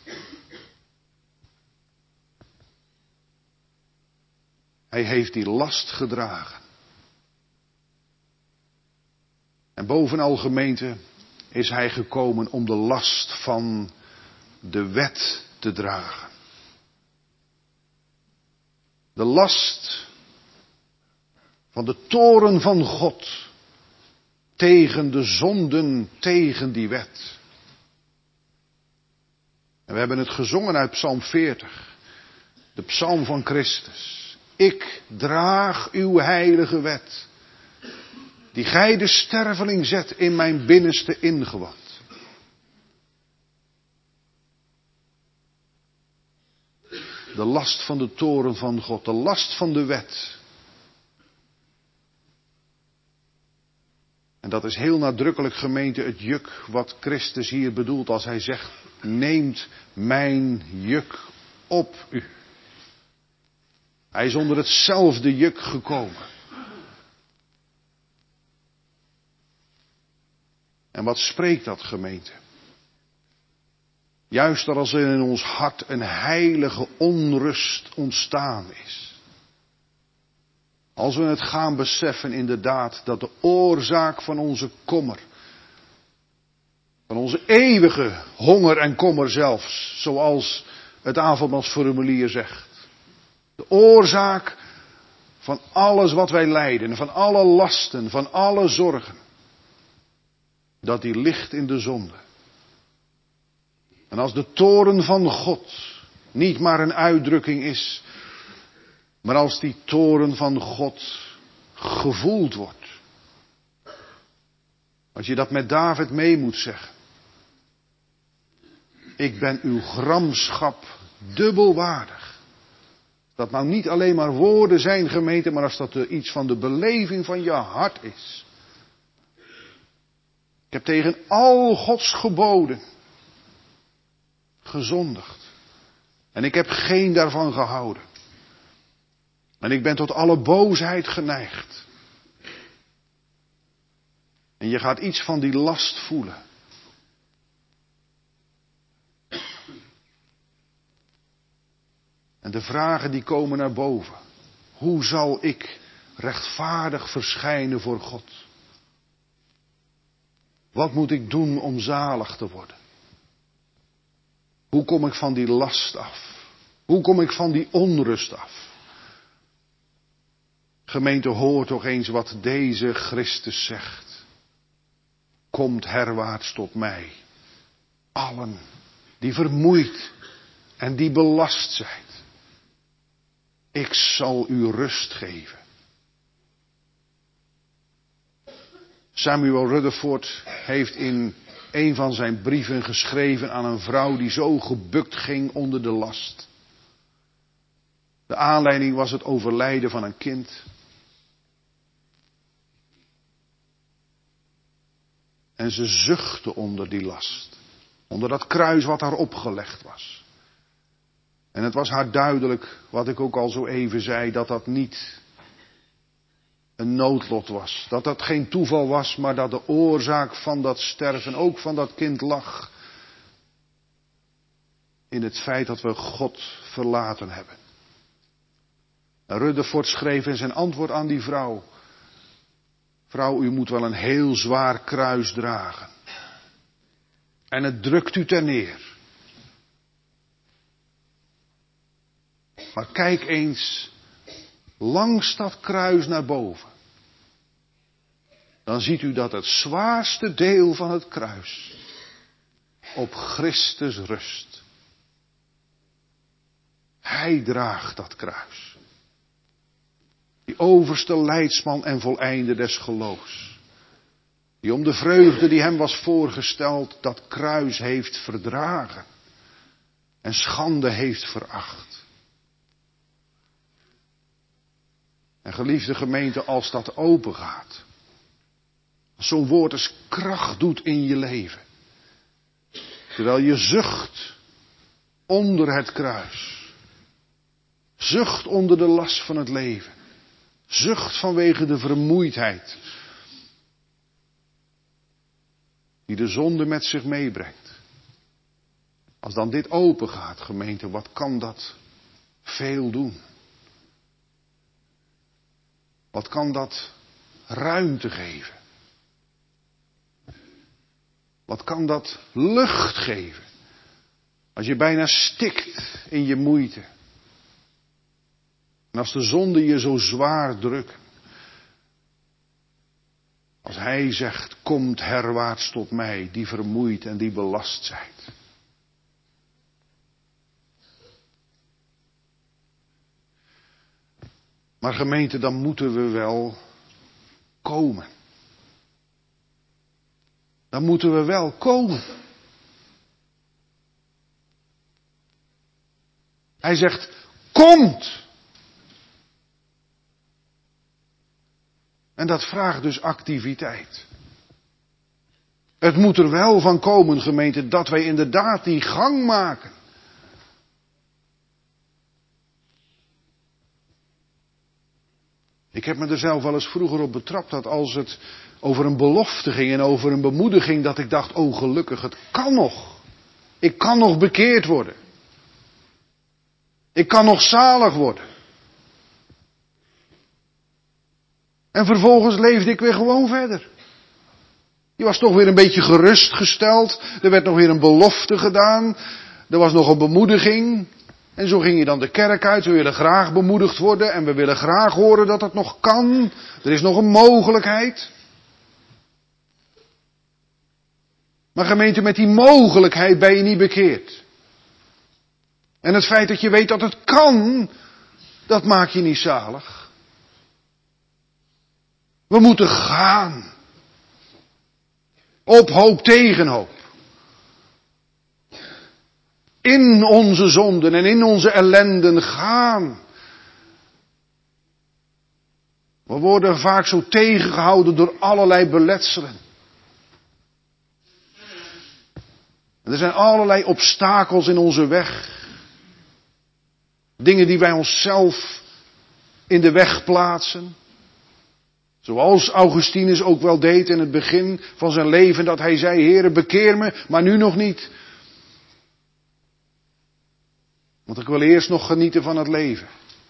Hij heeft die last gedragen. En bovenal, gemeente, is hij gekomen om de last van de wet te dragen. De last van de toorn van God tegen de zonden, tegen die wet. En we hebben het gezongen uit Psalm veertig, de psalm van Christus. Ik draag uw heilige wet, die gij de sterveling zet in mijn binnenste ingewand. De last van de toren van God, de last van de wet. En dat is heel nadrukkelijk, gemeente, het juk wat Christus hier bedoelt als hij zegt, neemt mijn juk op u. Hij is onder hetzelfde juk gekomen. En wat spreekt dat, gemeente? Juist als er in ons hart een heilige onrust ontstaan is. Als we het gaan beseffen inderdaad dat de oorzaak van onze kommer, van onze eeuwige honger en kommer zelfs, zoals het avondmaalsformulier zegt. De oorzaak van alles wat wij lijden, van alle lasten, van alle zorgen. Dat die ligt in de zonde. En als de toorn van God niet maar een uitdrukking is, maar als die toorn van God gevoeld wordt. Als je dat met David mee moet zeggen. Ik ben uw gramschap dubbel waardig. Dat nou niet alleen maar woorden zijn, gemeente, maar als dat iets van de beleving van je hart is. Ik heb tegen al Gods geboden gezondigd. En ik heb geen daarvan gehouden. En ik ben tot alle boosheid geneigd. En je gaat iets van die last voelen. En de vragen die komen naar boven. Hoe zal ik rechtvaardig verschijnen voor God? Wat moet ik doen om zalig te worden? Hoe kom ik van die last af? Hoe kom ik van die onrust af? Gemeente, hoor toch eens wat deze Christus zegt. Komt herwaarts tot mij. Allen die vermoeid en die belast zijn. Ik zal u rust geven. Samuel Rutherford heeft in een van zijn brieven geschreven aan een vrouw die zo gebukt ging onder de last. De aanleiding was het overlijden van een kind. En ze zuchtte onder die last. Onder dat kruis wat haar opgelegd was. En het was haar duidelijk, wat ik ook al zo even zei, dat dat niet een noodlot was. Dat dat geen toeval was, maar dat de oorzaak van dat sterven, ook van dat kind, lag in het feit dat we God verlaten hebben. En Rutherford schreef in zijn antwoord aan die vrouw: vrouw, u moet wel een heel zwaar kruis dragen. En het drukt u ter neer. Maar kijk eens langs dat kruis naar boven. Dan ziet u dat het zwaarste deel van het kruis op Christus rust. Hij draagt dat kruis. Die overste leidsman en voleinder des geloofs. Die om de vreugde die hem was voorgesteld dat kruis heeft verdragen. En schande heeft veracht. En geliefde gemeente, als dat open gaat. Als zo'n woord eens kracht doet in je leven. Terwijl je zucht onder het kruis. Zucht onder de last van het leven. Zucht vanwege de vermoeidheid. Die de zonde met zich meebrengt. Als dan dit open gaat, gemeente, wat kan dat veel doen? Wat kan dat ruimte geven? Wat kan dat lucht geven? Als je bijna stikt in je moeite. En als de zonde je zo zwaar drukt. Als hij zegt, komt herwaarts tot mij, die vermoeid en die belast zijt. Maar gemeente, dan moeten we wel komen. Dan moeten we wel komen. Hij zegt, komt. En dat vraagt dus activiteit. Het moet er wel van komen, gemeente, dat wij inderdaad die gang maken. Ik heb me er zelf wel eens vroeger op betrapt dat als het over een belofte ging en over een bemoediging, dat ik dacht, oh gelukkig, het kan nog. Ik kan nog bekeerd worden. Ik kan nog zalig worden. En vervolgens leefde ik weer gewoon verder. Je was toch weer een beetje gerustgesteld. Er werd nog weer een belofte gedaan. Er was nog een bemoediging. En zo ging je dan de kerk uit. We willen graag bemoedigd worden. En we willen graag horen dat het nog kan. Er is nog een mogelijkheid. Maar gemeente, met die mogelijkheid ben je niet bekeerd. En het feit dat je weet dat het kan, dat maakt je niet zalig. We moeten gaan. Op hoop tegen hoop. In onze zonden en in onze ellenden gaan. We worden vaak zo tegengehouden door allerlei beletselen. Er zijn allerlei obstakels in onze weg. Dingen die wij onszelf in de weg plaatsen. Zoals Augustinus ook wel deed in het begin van zijn leven, dat hij zei, Heere, bekeer me, maar nu nog niet. Want ik wil eerst nog genieten van het leven.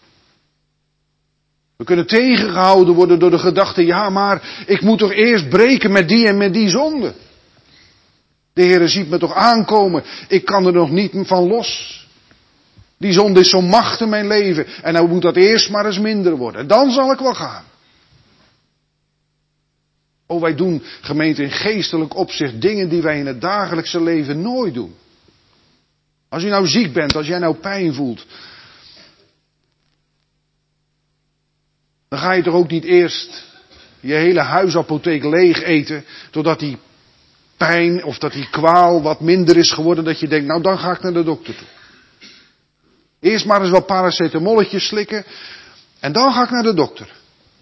We kunnen tegengehouden worden door de gedachte, ja, maar ik moet toch eerst breken met die en met die zonde. De Heere ziet me toch aankomen, ik kan er nog niet van los. Die zonde is zo machtig in mijn leven en nou moet dat eerst maar eens minder worden. Dan zal ik wel gaan. Oh, wij doen, gemeente, in geestelijk opzicht dingen die wij in het dagelijkse leven nooit doen. Als je nou ziek bent, als jij nou pijn voelt, dan ga je toch ook niet eerst je hele huisapotheek leeg eten, totdat die pijn of dat die kwaal wat minder is geworden, dat je denkt, nou dan ga ik naar de dokter toe. Eerst maar eens wat paracetamolletjes slikken en dan ga ik naar de dokter.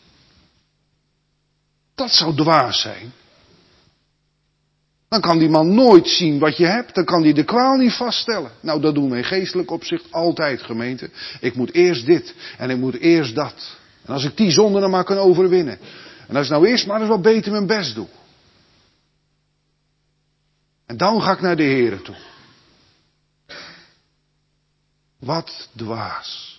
Dat zou dwaas zijn. Dan kan die man nooit zien wat je hebt. Dan kan die de kwaal niet vaststellen. Nou, dat doen we in geestelijk opzicht altijd, gemeente. Ik moet eerst dit en ik moet eerst dat. En als ik die zonde dan maar kan overwinnen. En als ik nou eerst maar eens wat beter mijn best doe. En dan ga ik naar de Here toe. Wat dwaas.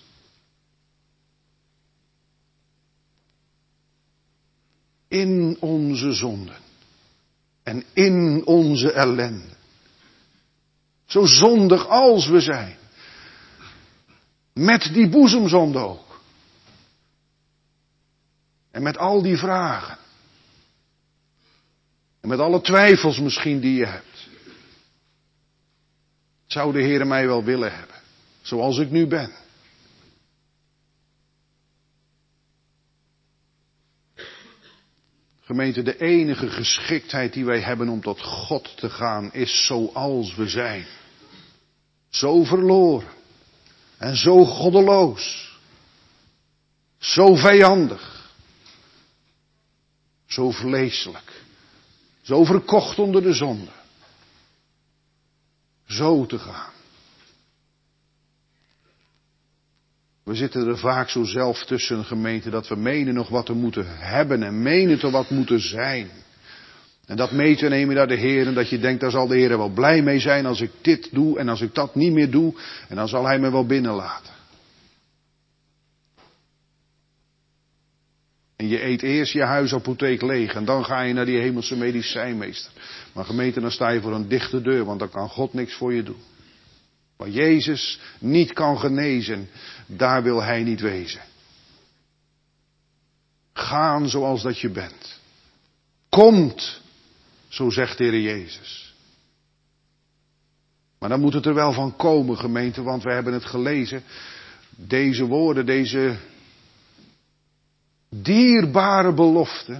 In onze zonden. En in onze ellende. Zo zondig als we zijn. Met die boezemzonde ook. En met al die vragen. En met alle twijfels misschien die je hebt. Zou de Heer mij wel willen hebben. Zoals ik nu ben. Gemeente, de enige geschiktheid die wij hebben om tot God te gaan is zoals we zijn. Zo verloren. En zo goddeloos. Zo vijandig. Zo vleeselijk. Zo verkocht onder de zonde. Zo te gaan. We zitten er vaak zo zelf tussen, gemeente, dat we menen nog wat te moeten hebben en menen te wat moeten zijn. En dat mee te nemen naar de Heer en dat je denkt, daar zal de Heer wel blij mee zijn als ik dit doe en als ik dat niet meer doe. En dan zal Hij me wel binnenlaten. En je eet eerst je huisapotheek leeg en dan ga je naar die hemelse medicijnmeester. Maar gemeente, dan sta je voor een dichte deur, want dan kan God niks voor je doen. Waar Jezus niet kan genezen, daar wil Hij niet wezen. Gaan zoals dat je bent. Komt, zo zegt de Heer Jezus. Maar dan moet het er wel van komen, gemeente, want we hebben het gelezen. Deze woorden, deze dierbare belofte,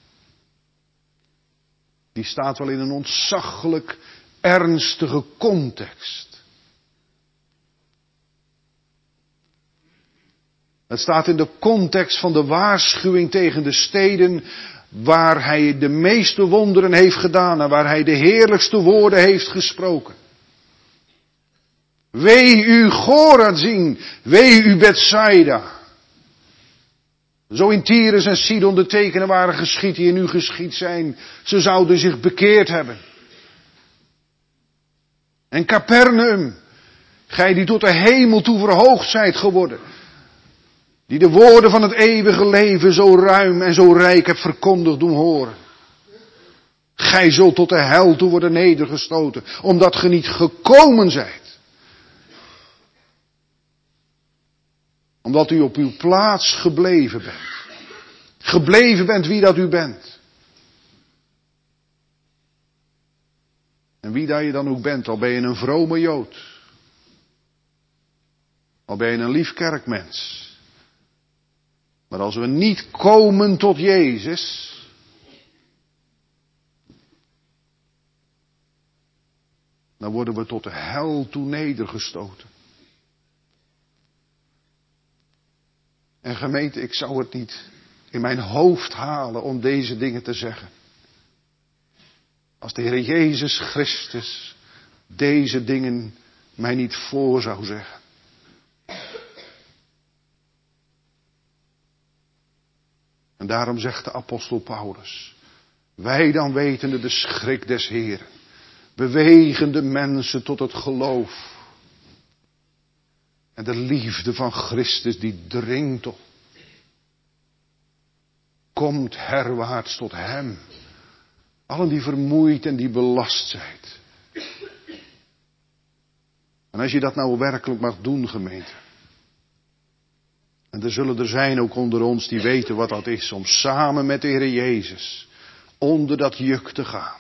die staat wel in een ontzaglijk ernstige context. Het staat in de context van de waarschuwing tegen de steden waar Hij de meeste wonderen heeft gedaan en waar Hij de heerlijkste woorden heeft gesproken. Wee u Chorazin, wee u Bethsaida. Zo in Tyrus en Sidon de tekenen waren geschied die in u geschied zijn. Ze zouden zich bekeerd hebben. En Capernaum, gij die tot de hemel toe verhoogd zijt geworden. Die de woorden van het eeuwige leven zo ruim en zo rijk hebt verkondigd doen horen. Gij zult tot de hel toe worden nedergestoten, omdat ge niet gekomen zijt. Omdat u op uw plaats gebleven bent. Gebleven bent wie dat u bent. En wie dat je dan ook bent, al ben je een vrome Jood. Al ben je een lief kerkmens. Maar als we niet komen tot Jezus, dan worden we tot de hel toe nedergestoten. En gemeente, ik zou het niet in mijn hoofd halen om deze dingen te zeggen. Als de Heer Jezus Christus deze dingen mij niet voor zou zeggen. En daarom zegt de apostel Paulus, wij dan wetende de schrik des Heeren, bewegen de mensen tot het geloof. En de liefde van Christus die dringt op. Komt herwaarts tot Hem. Allen die vermoeid en die belast zijt. En als je dat nou werkelijk mag doen, gemeente. En er zullen er zijn ook onder ons die weten wat dat is. Om samen met de Heer Jezus onder dat juk te gaan.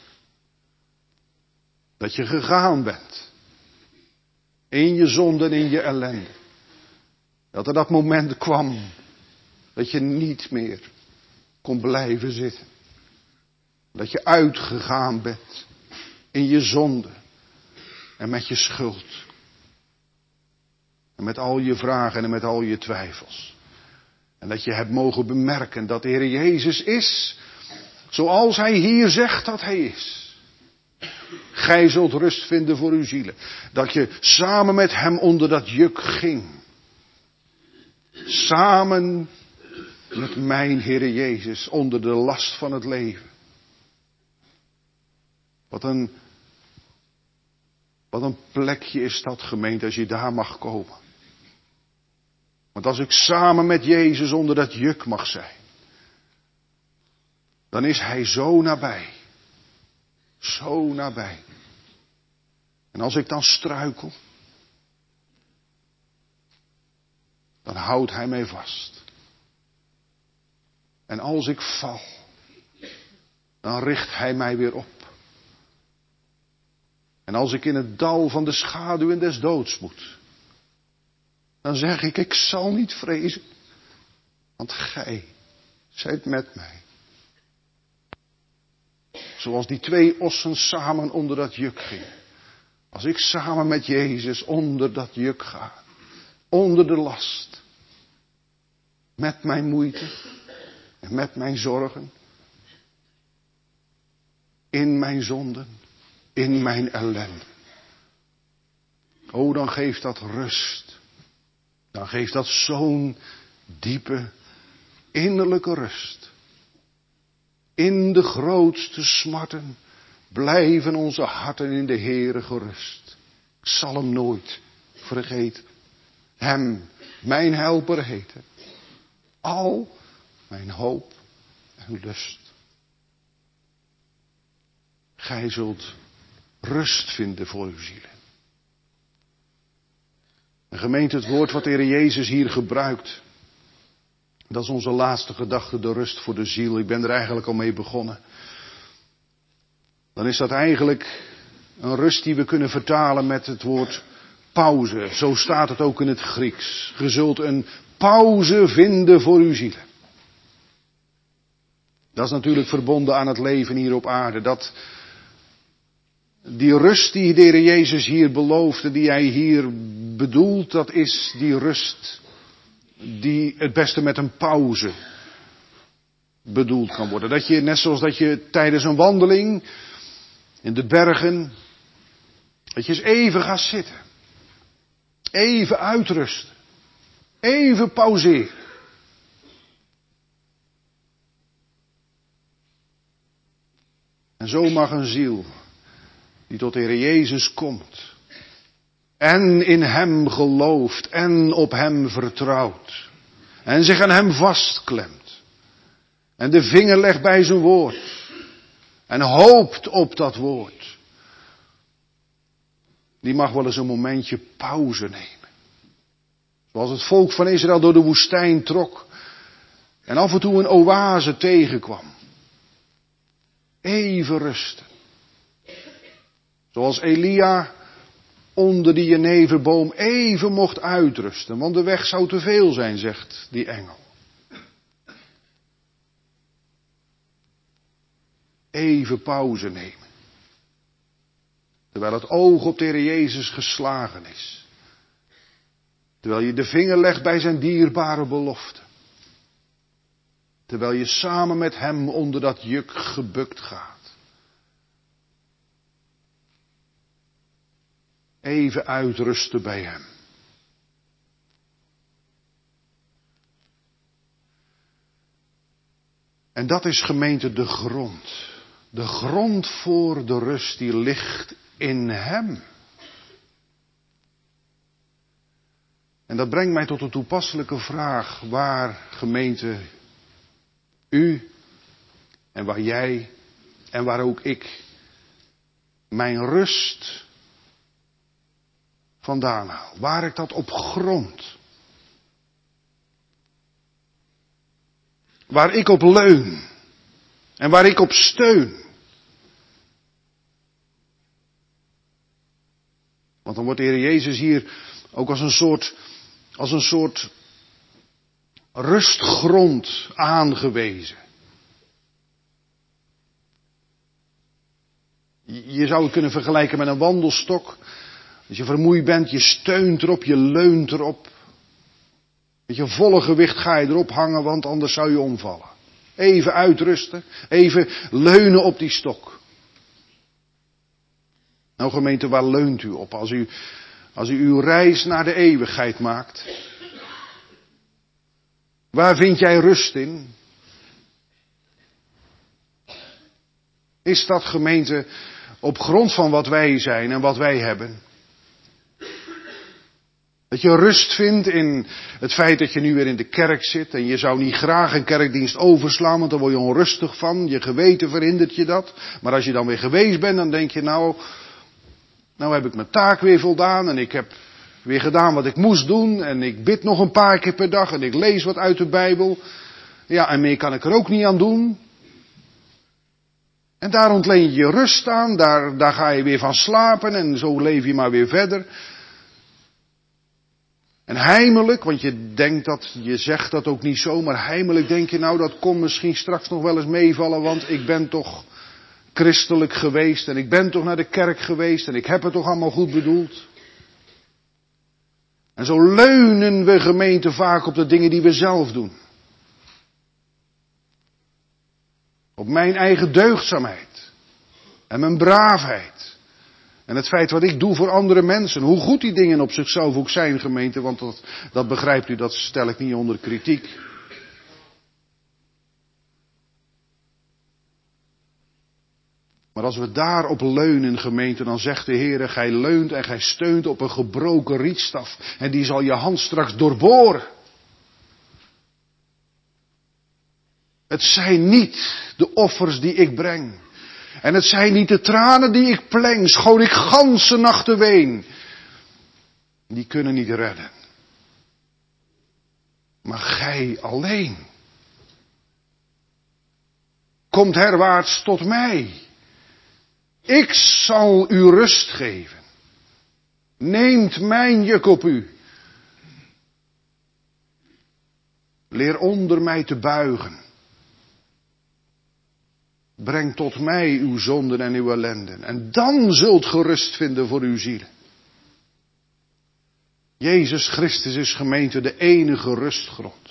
Dat je gegaan bent. In je zonde en in je ellende. Dat er dat moment kwam. Dat je niet meer kon blijven zitten. Dat je uitgegaan bent. In je zonde. En met je schuld. En met al je vragen en met al je twijfels. En dat je hebt mogen bemerken dat de Heer Jezus is zoals Hij hier zegt dat Hij is. Gij zult rust vinden voor uw zielen. Dat je samen met Hem onder dat juk ging. Samen met mijn Heer Jezus onder de last van het leven. Wat een, wat een plekje is dat, gemeente, als je daar mag komen. Want als ik samen met Jezus onder dat juk mag zijn, dan is Hij zo nabij. Zo nabij. En als ik dan struikel, dan houdt Hij mij vast. En als ik val, dan richt Hij mij weer op. En als ik in het dal van de schaduw en des doods moet, dan zeg ik, ik zal niet vrezen, want Gij zijt met mij. Zoals die twee ossen samen onder dat juk gingen. Als ik samen met Jezus onder dat juk ga, onder de last, met mijn moeite en met mijn zorgen, in mijn zonden, in mijn ellende. O, dan geeft dat rust. Dan geeft dat zo'n diepe, innerlijke rust. In de grootste smarten blijven onze harten in de Heere gerust. Ik zal Hem nooit vergeten. Hem, mijn helper heten. Al mijn hoop en lust. Gij zult rust vinden voor uw zielen. En gemeente, het woord wat de Heer Jezus hier gebruikt, dat is onze laatste gedachte, de rust voor de ziel. Ik ben er eigenlijk al mee begonnen. Dan is dat eigenlijk een rust die we kunnen vertalen met het woord pauze. Zo staat het ook in het Grieks. Je zult een pauze vinden voor uw zielen. Dat is natuurlijk verbonden aan het leven hier op aarde. Dat die rust die de Heer Jezus hier beloofde, die Hij hier bedoelt, dat is die rust die het beste met een pauze bedoeld kan worden. Dat je, net zoals dat je tijdens een wandeling in de bergen, dat je eens even gaat zitten. Even uitrusten. Even pauzeren. En zo mag een ziel die tot de Heer Jezus komt en in Hem gelooft en op Hem vertrouwt en zich aan Hem vastklemt en de vinger legt bij zijn woord en hoopt op dat woord, die mag wel eens een momentje pauze nemen. Zoals het volk van Israël door de woestijn trok en af en toe een oase tegenkwam. Even rusten. Zoals Elia onder die jeneverboom even mocht uitrusten, want de weg zou te veel zijn, zegt die engel. Even pauze nemen. Terwijl het oog op de Heer Jezus geslagen is. Terwijl je de vinger legt bij zijn dierbare belofte. Terwijl je samen met Hem onder dat juk gebukt gaat. Even uitrusten bij Hem. En dat is, gemeente, de grond. De grond voor de rust die ligt in Hem. En dat brengt mij tot een toepasselijke vraag. Waar, gemeente, u en waar jij en waar ook ik mijn rust vandaan haal. Waar ik dat op grond. Waar ik op leun. En waar ik op steun. Want dan wordt de Heer Jezus hier ook als een soort, als een soort rustgrond aangewezen. Je zou het kunnen vergelijken met een wandelstok. Als je vermoeid bent, je steunt erop, je leunt erop. Met je volle gewicht ga je erop hangen, want anders zou je omvallen. Even uitrusten, even leunen op die stok. Nou gemeente, waar leunt u op als u, als u uw reis naar de eeuwigheid maakt? Waar vind jij rust in? Is dat, gemeente, op grond van wat wij zijn en wat wij hebben? Dat je rust vindt in het feit dat je nu weer in de kerk zit en je zou niet graag een kerkdienst overslaan, want daar word je onrustig van. Je geweten verhindert je dat. Maar als je dan weer geweest bent, dan denk je nou, nou heb ik mijn taak weer voldaan en ik heb weer gedaan wat ik moest doen en ik bid nog een paar keer per dag en ik lees wat uit de Bijbel. Ja, en meer kan ik er ook niet aan doen. En daar ontleen je je rust aan, daar, daar ga je weer van slapen en zo leef je maar weer verder. En heimelijk, want je denkt dat, je zegt dat ook niet zo, maar heimelijk denk je nou dat kon misschien straks nog wel eens meevallen, want ik ben toch christelijk geweest en ik ben toch naar de kerk geweest en ik heb het toch allemaal goed bedoeld. En zo leunen we, gemeente, vaak op de dingen die we zelf doen. Op mijn eigen deugdzaamheid en mijn braafheid. En het feit wat ik doe voor andere mensen. Hoe goed die dingen op zichzelf ook zijn, gemeente. Want dat, dat begrijpt u, dat stel ik niet onder kritiek. Maar als we daarop leunen, gemeente, dan zegt de Heer, gij leunt en gij steunt op een gebroken rietstaf. En die zal je hand straks doorboren. Het zijn niet de offers die ik breng. En het zijn niet de tranen die ik pleng, schoon ik ganse nachten ween. Die kunnen niet redden. Maar gij alleen. Komt herwaarts tot mij. Ik zal u rust geven. Neemt mijn juk op u. Leer onder mij te buigen. Breng tot mij uw zonden en uw ellenden. En dan zult ge rust vinden voor uw zielen. Jezus Christus is, gemeente, de enige rustgrond.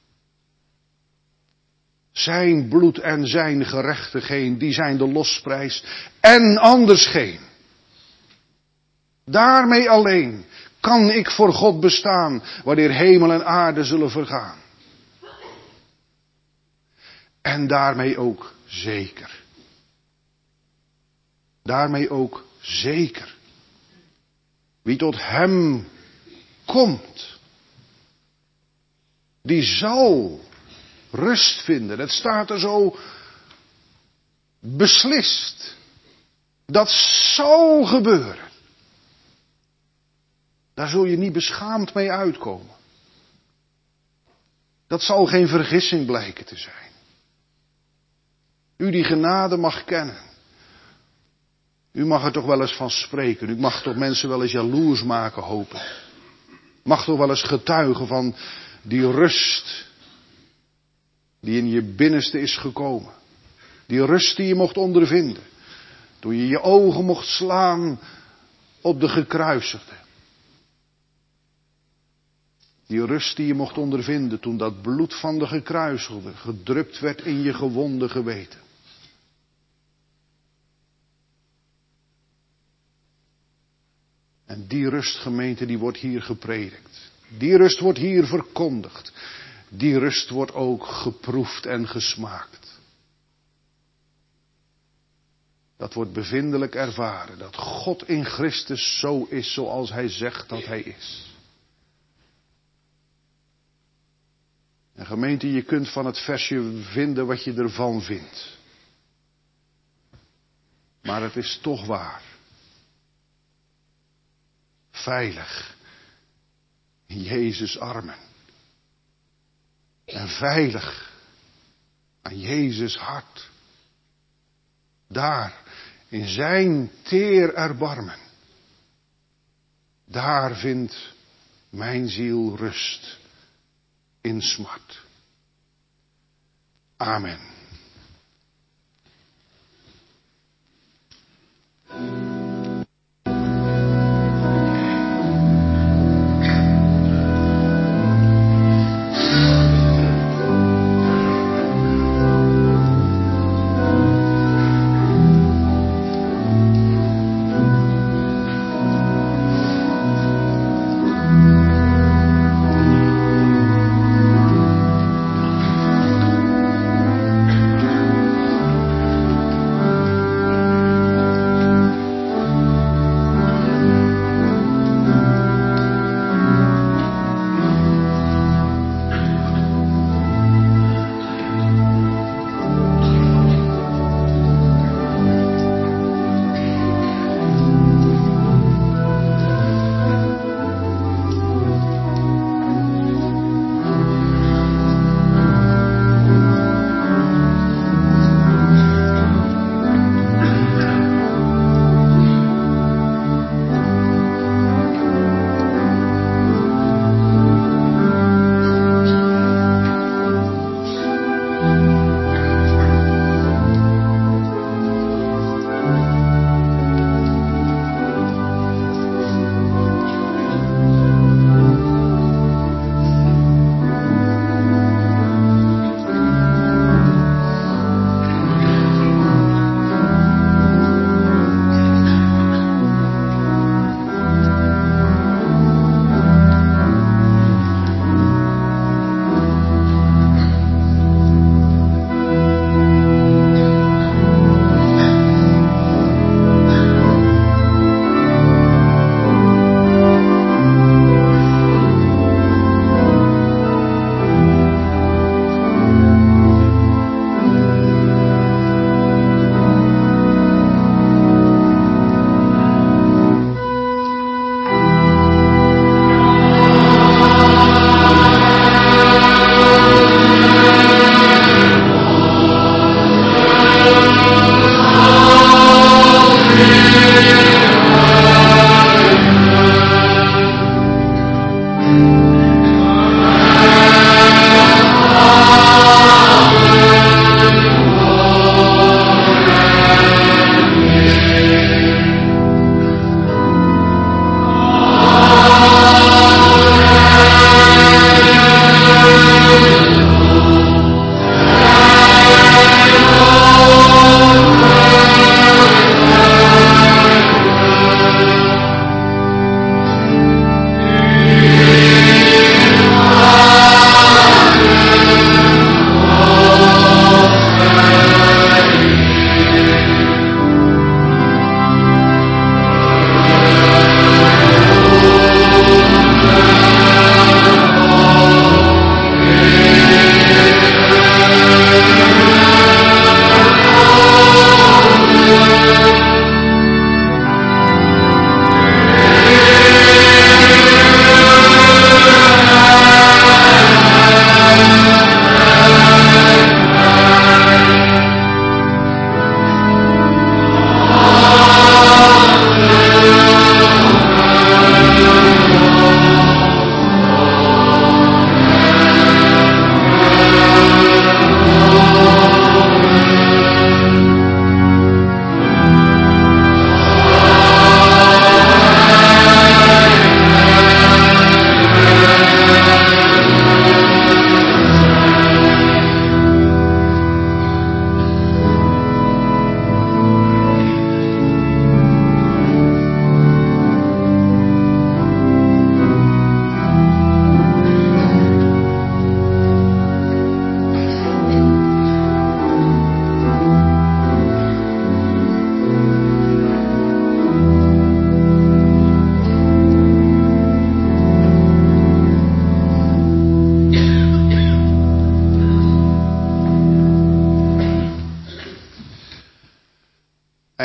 Zijn bloed en zijn gerechtigheden, die zijn de losprijs. En anders geen. Daarmee alleen kan ik voor God bestaan, wanneer hemel en aarde zullen vergaan. En daarmee ook zeker. Daarmee ook zeker. Wie tot hem komt, die zal rust vinden. Het staat er zo beslist. Dat zal gebeuren. Daar zul je niet beschaamd mee uitkomen. Dat zal geen vergissing blijken te zijn. U die genade mag kennen. U mag er toch wel eens van spreken. U mag toch mensen wel eens jaloers maken, hopen. Mag toch wel eens getuigen van die rust die in je binnenste is gekomen. Die rust die je mocht ondervinden. Toen je je ogen mocht slaan op de gekruisigde. Die rust die je mocht ondervinden toen dat bloed van de gekruisigde gedrupt werd in je gewonde geweten. En die rust, gemeente, die wordt hier gepredikt. Die rust wordt hier verkondigd. Die rust wordt ook geproefd en gesmaakt. Dat wordt bevindelijk ervaren. Dat God in Christus zo is zoals Hij zegt dat Hij is. En gemeente, je kunt van het versje vinden wat je ervan vindt. Maar het is toch waar. Veilig in Jezus' armen. En veilig aan Jezus' hart. Daar, in zijn teer erbarmen. Daar vindt mijn ziel rust in smart. Amen.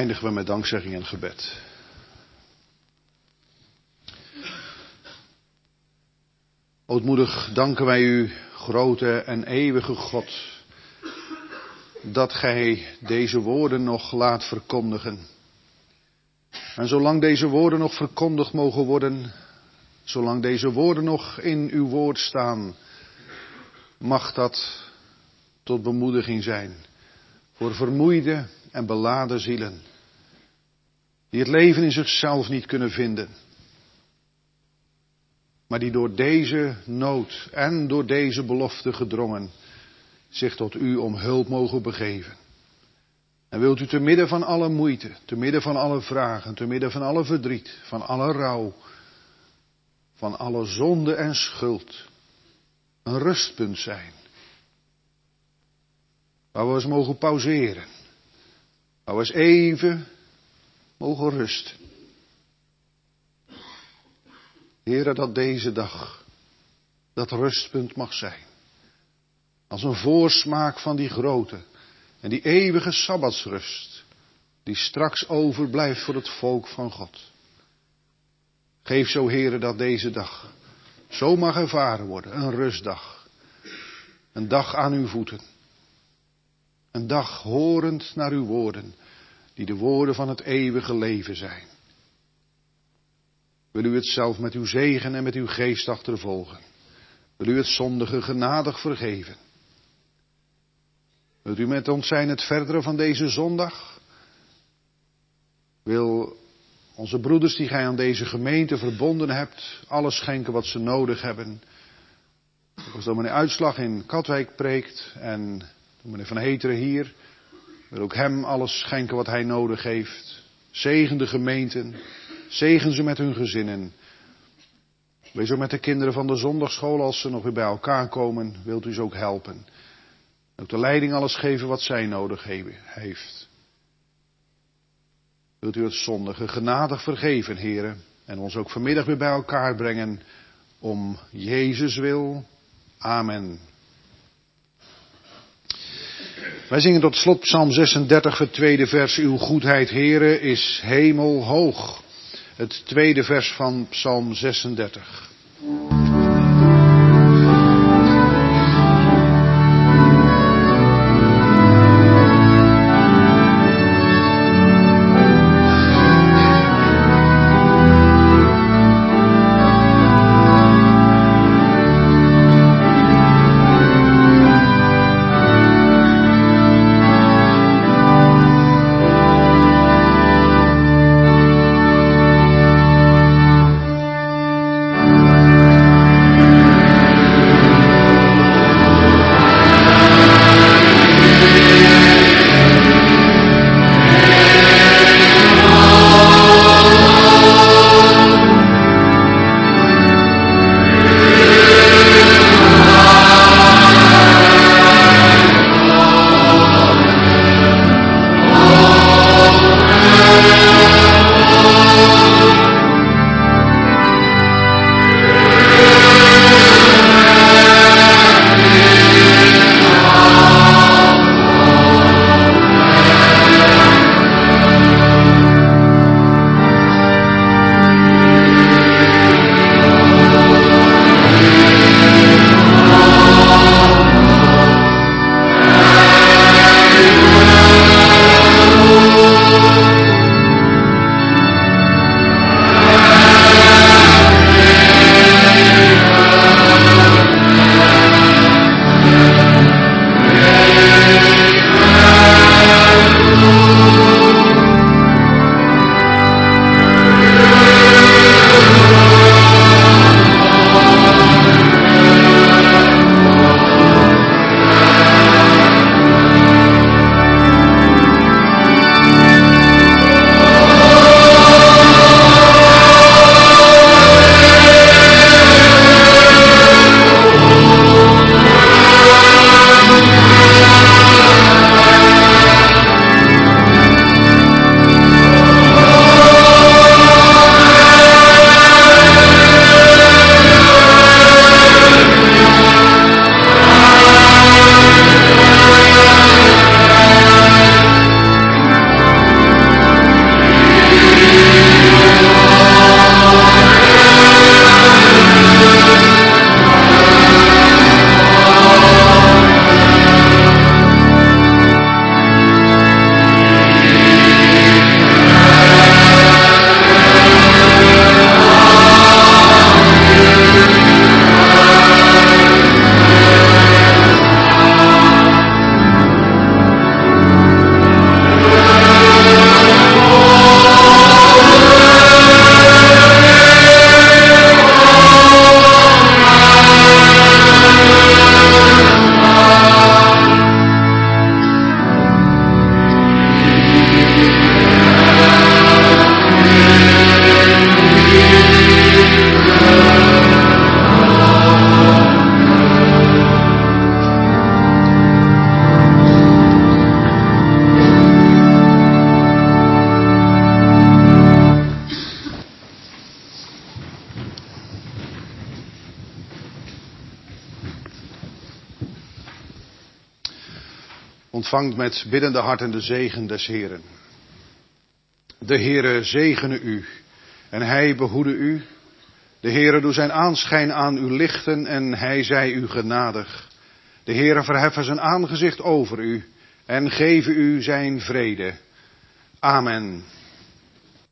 eindigen we met dankzegging en gebed. Ootmoedig danken wij u, grote en eeuwige God, dat gij deze woorden nog laat verkondigen. En zolang deze woorden nog verkondigd mogen worden, zolang deze woorden nog in uw woord staan, mag dat tot bemoediging zijn voor vermoeide en beladen zielen, die het leven in zichzelf niet kunnen vinden, maar die door deze nood en door deze belofte gedrongen zich tot u om hulp mogen begeven. En wilt u te midden van alle moeite, te midden van alle vragen, te midden van alle verdriet, van alle rouw, van alle zonde en schuld, een rustpunt zijn. Waar we eens mogen pauzeren. Waar we eens even mogen rusten. Heere, dat deze dag dat rustpunt mag zijn. Als een voorsmaak van die grote en die eeuwige sabbatsrust, die straks overblijft voor het volk van God. Geef zo, Heere, dat deze dag zo mag ervaren worden, een rustdag. Een dag aan uw voeten. Een dag horend naar uw woorden, die de woorden van het eeuwige leven zijn. Wil u het zelf met uw zegen en met uw geest achtervolgen. Wil u het zondige genadig vergeven. Wilt u met ons zijn het verdere van deze zondag? Wil onze broeders die gij aan deze gemeente verbonden hebt, alles schenken wat ze nodig hebben. Als dominee Uitslag in Katwijk preekt en dominee Van Heteren hier, wil ook hem alles schenken wat hij nodig heeft. Zegen de gemeenten, zegen ze met hun gezinnen. Wees ook met de kinderen van de zondagschool, als ze nog weer bij elkaar komen, wilt u ze ook helpen. Ook de leiding alles geven wat zij nodig heeft. Wilt u het zondige genadig vergeven, Heere, en ons ook vanmiddag weer bij elkaar brengen om Jezus wil. Amen. Wij zingen tot slot Psalm zesendertig, het tweede vers. Uw goedheid, Heere, is hemelhoog. Het tweede vers van Psalm zesendertig. Thank ontvangt met biddende harten de zegen des Heeren. De Heere zegene u en hij behoede u. De Heere doe zijn aanschijn aan u lichten en hij zij u genadig. De Heere verheffen zijn aangezicht over u en geven u zijn vrede. Amen.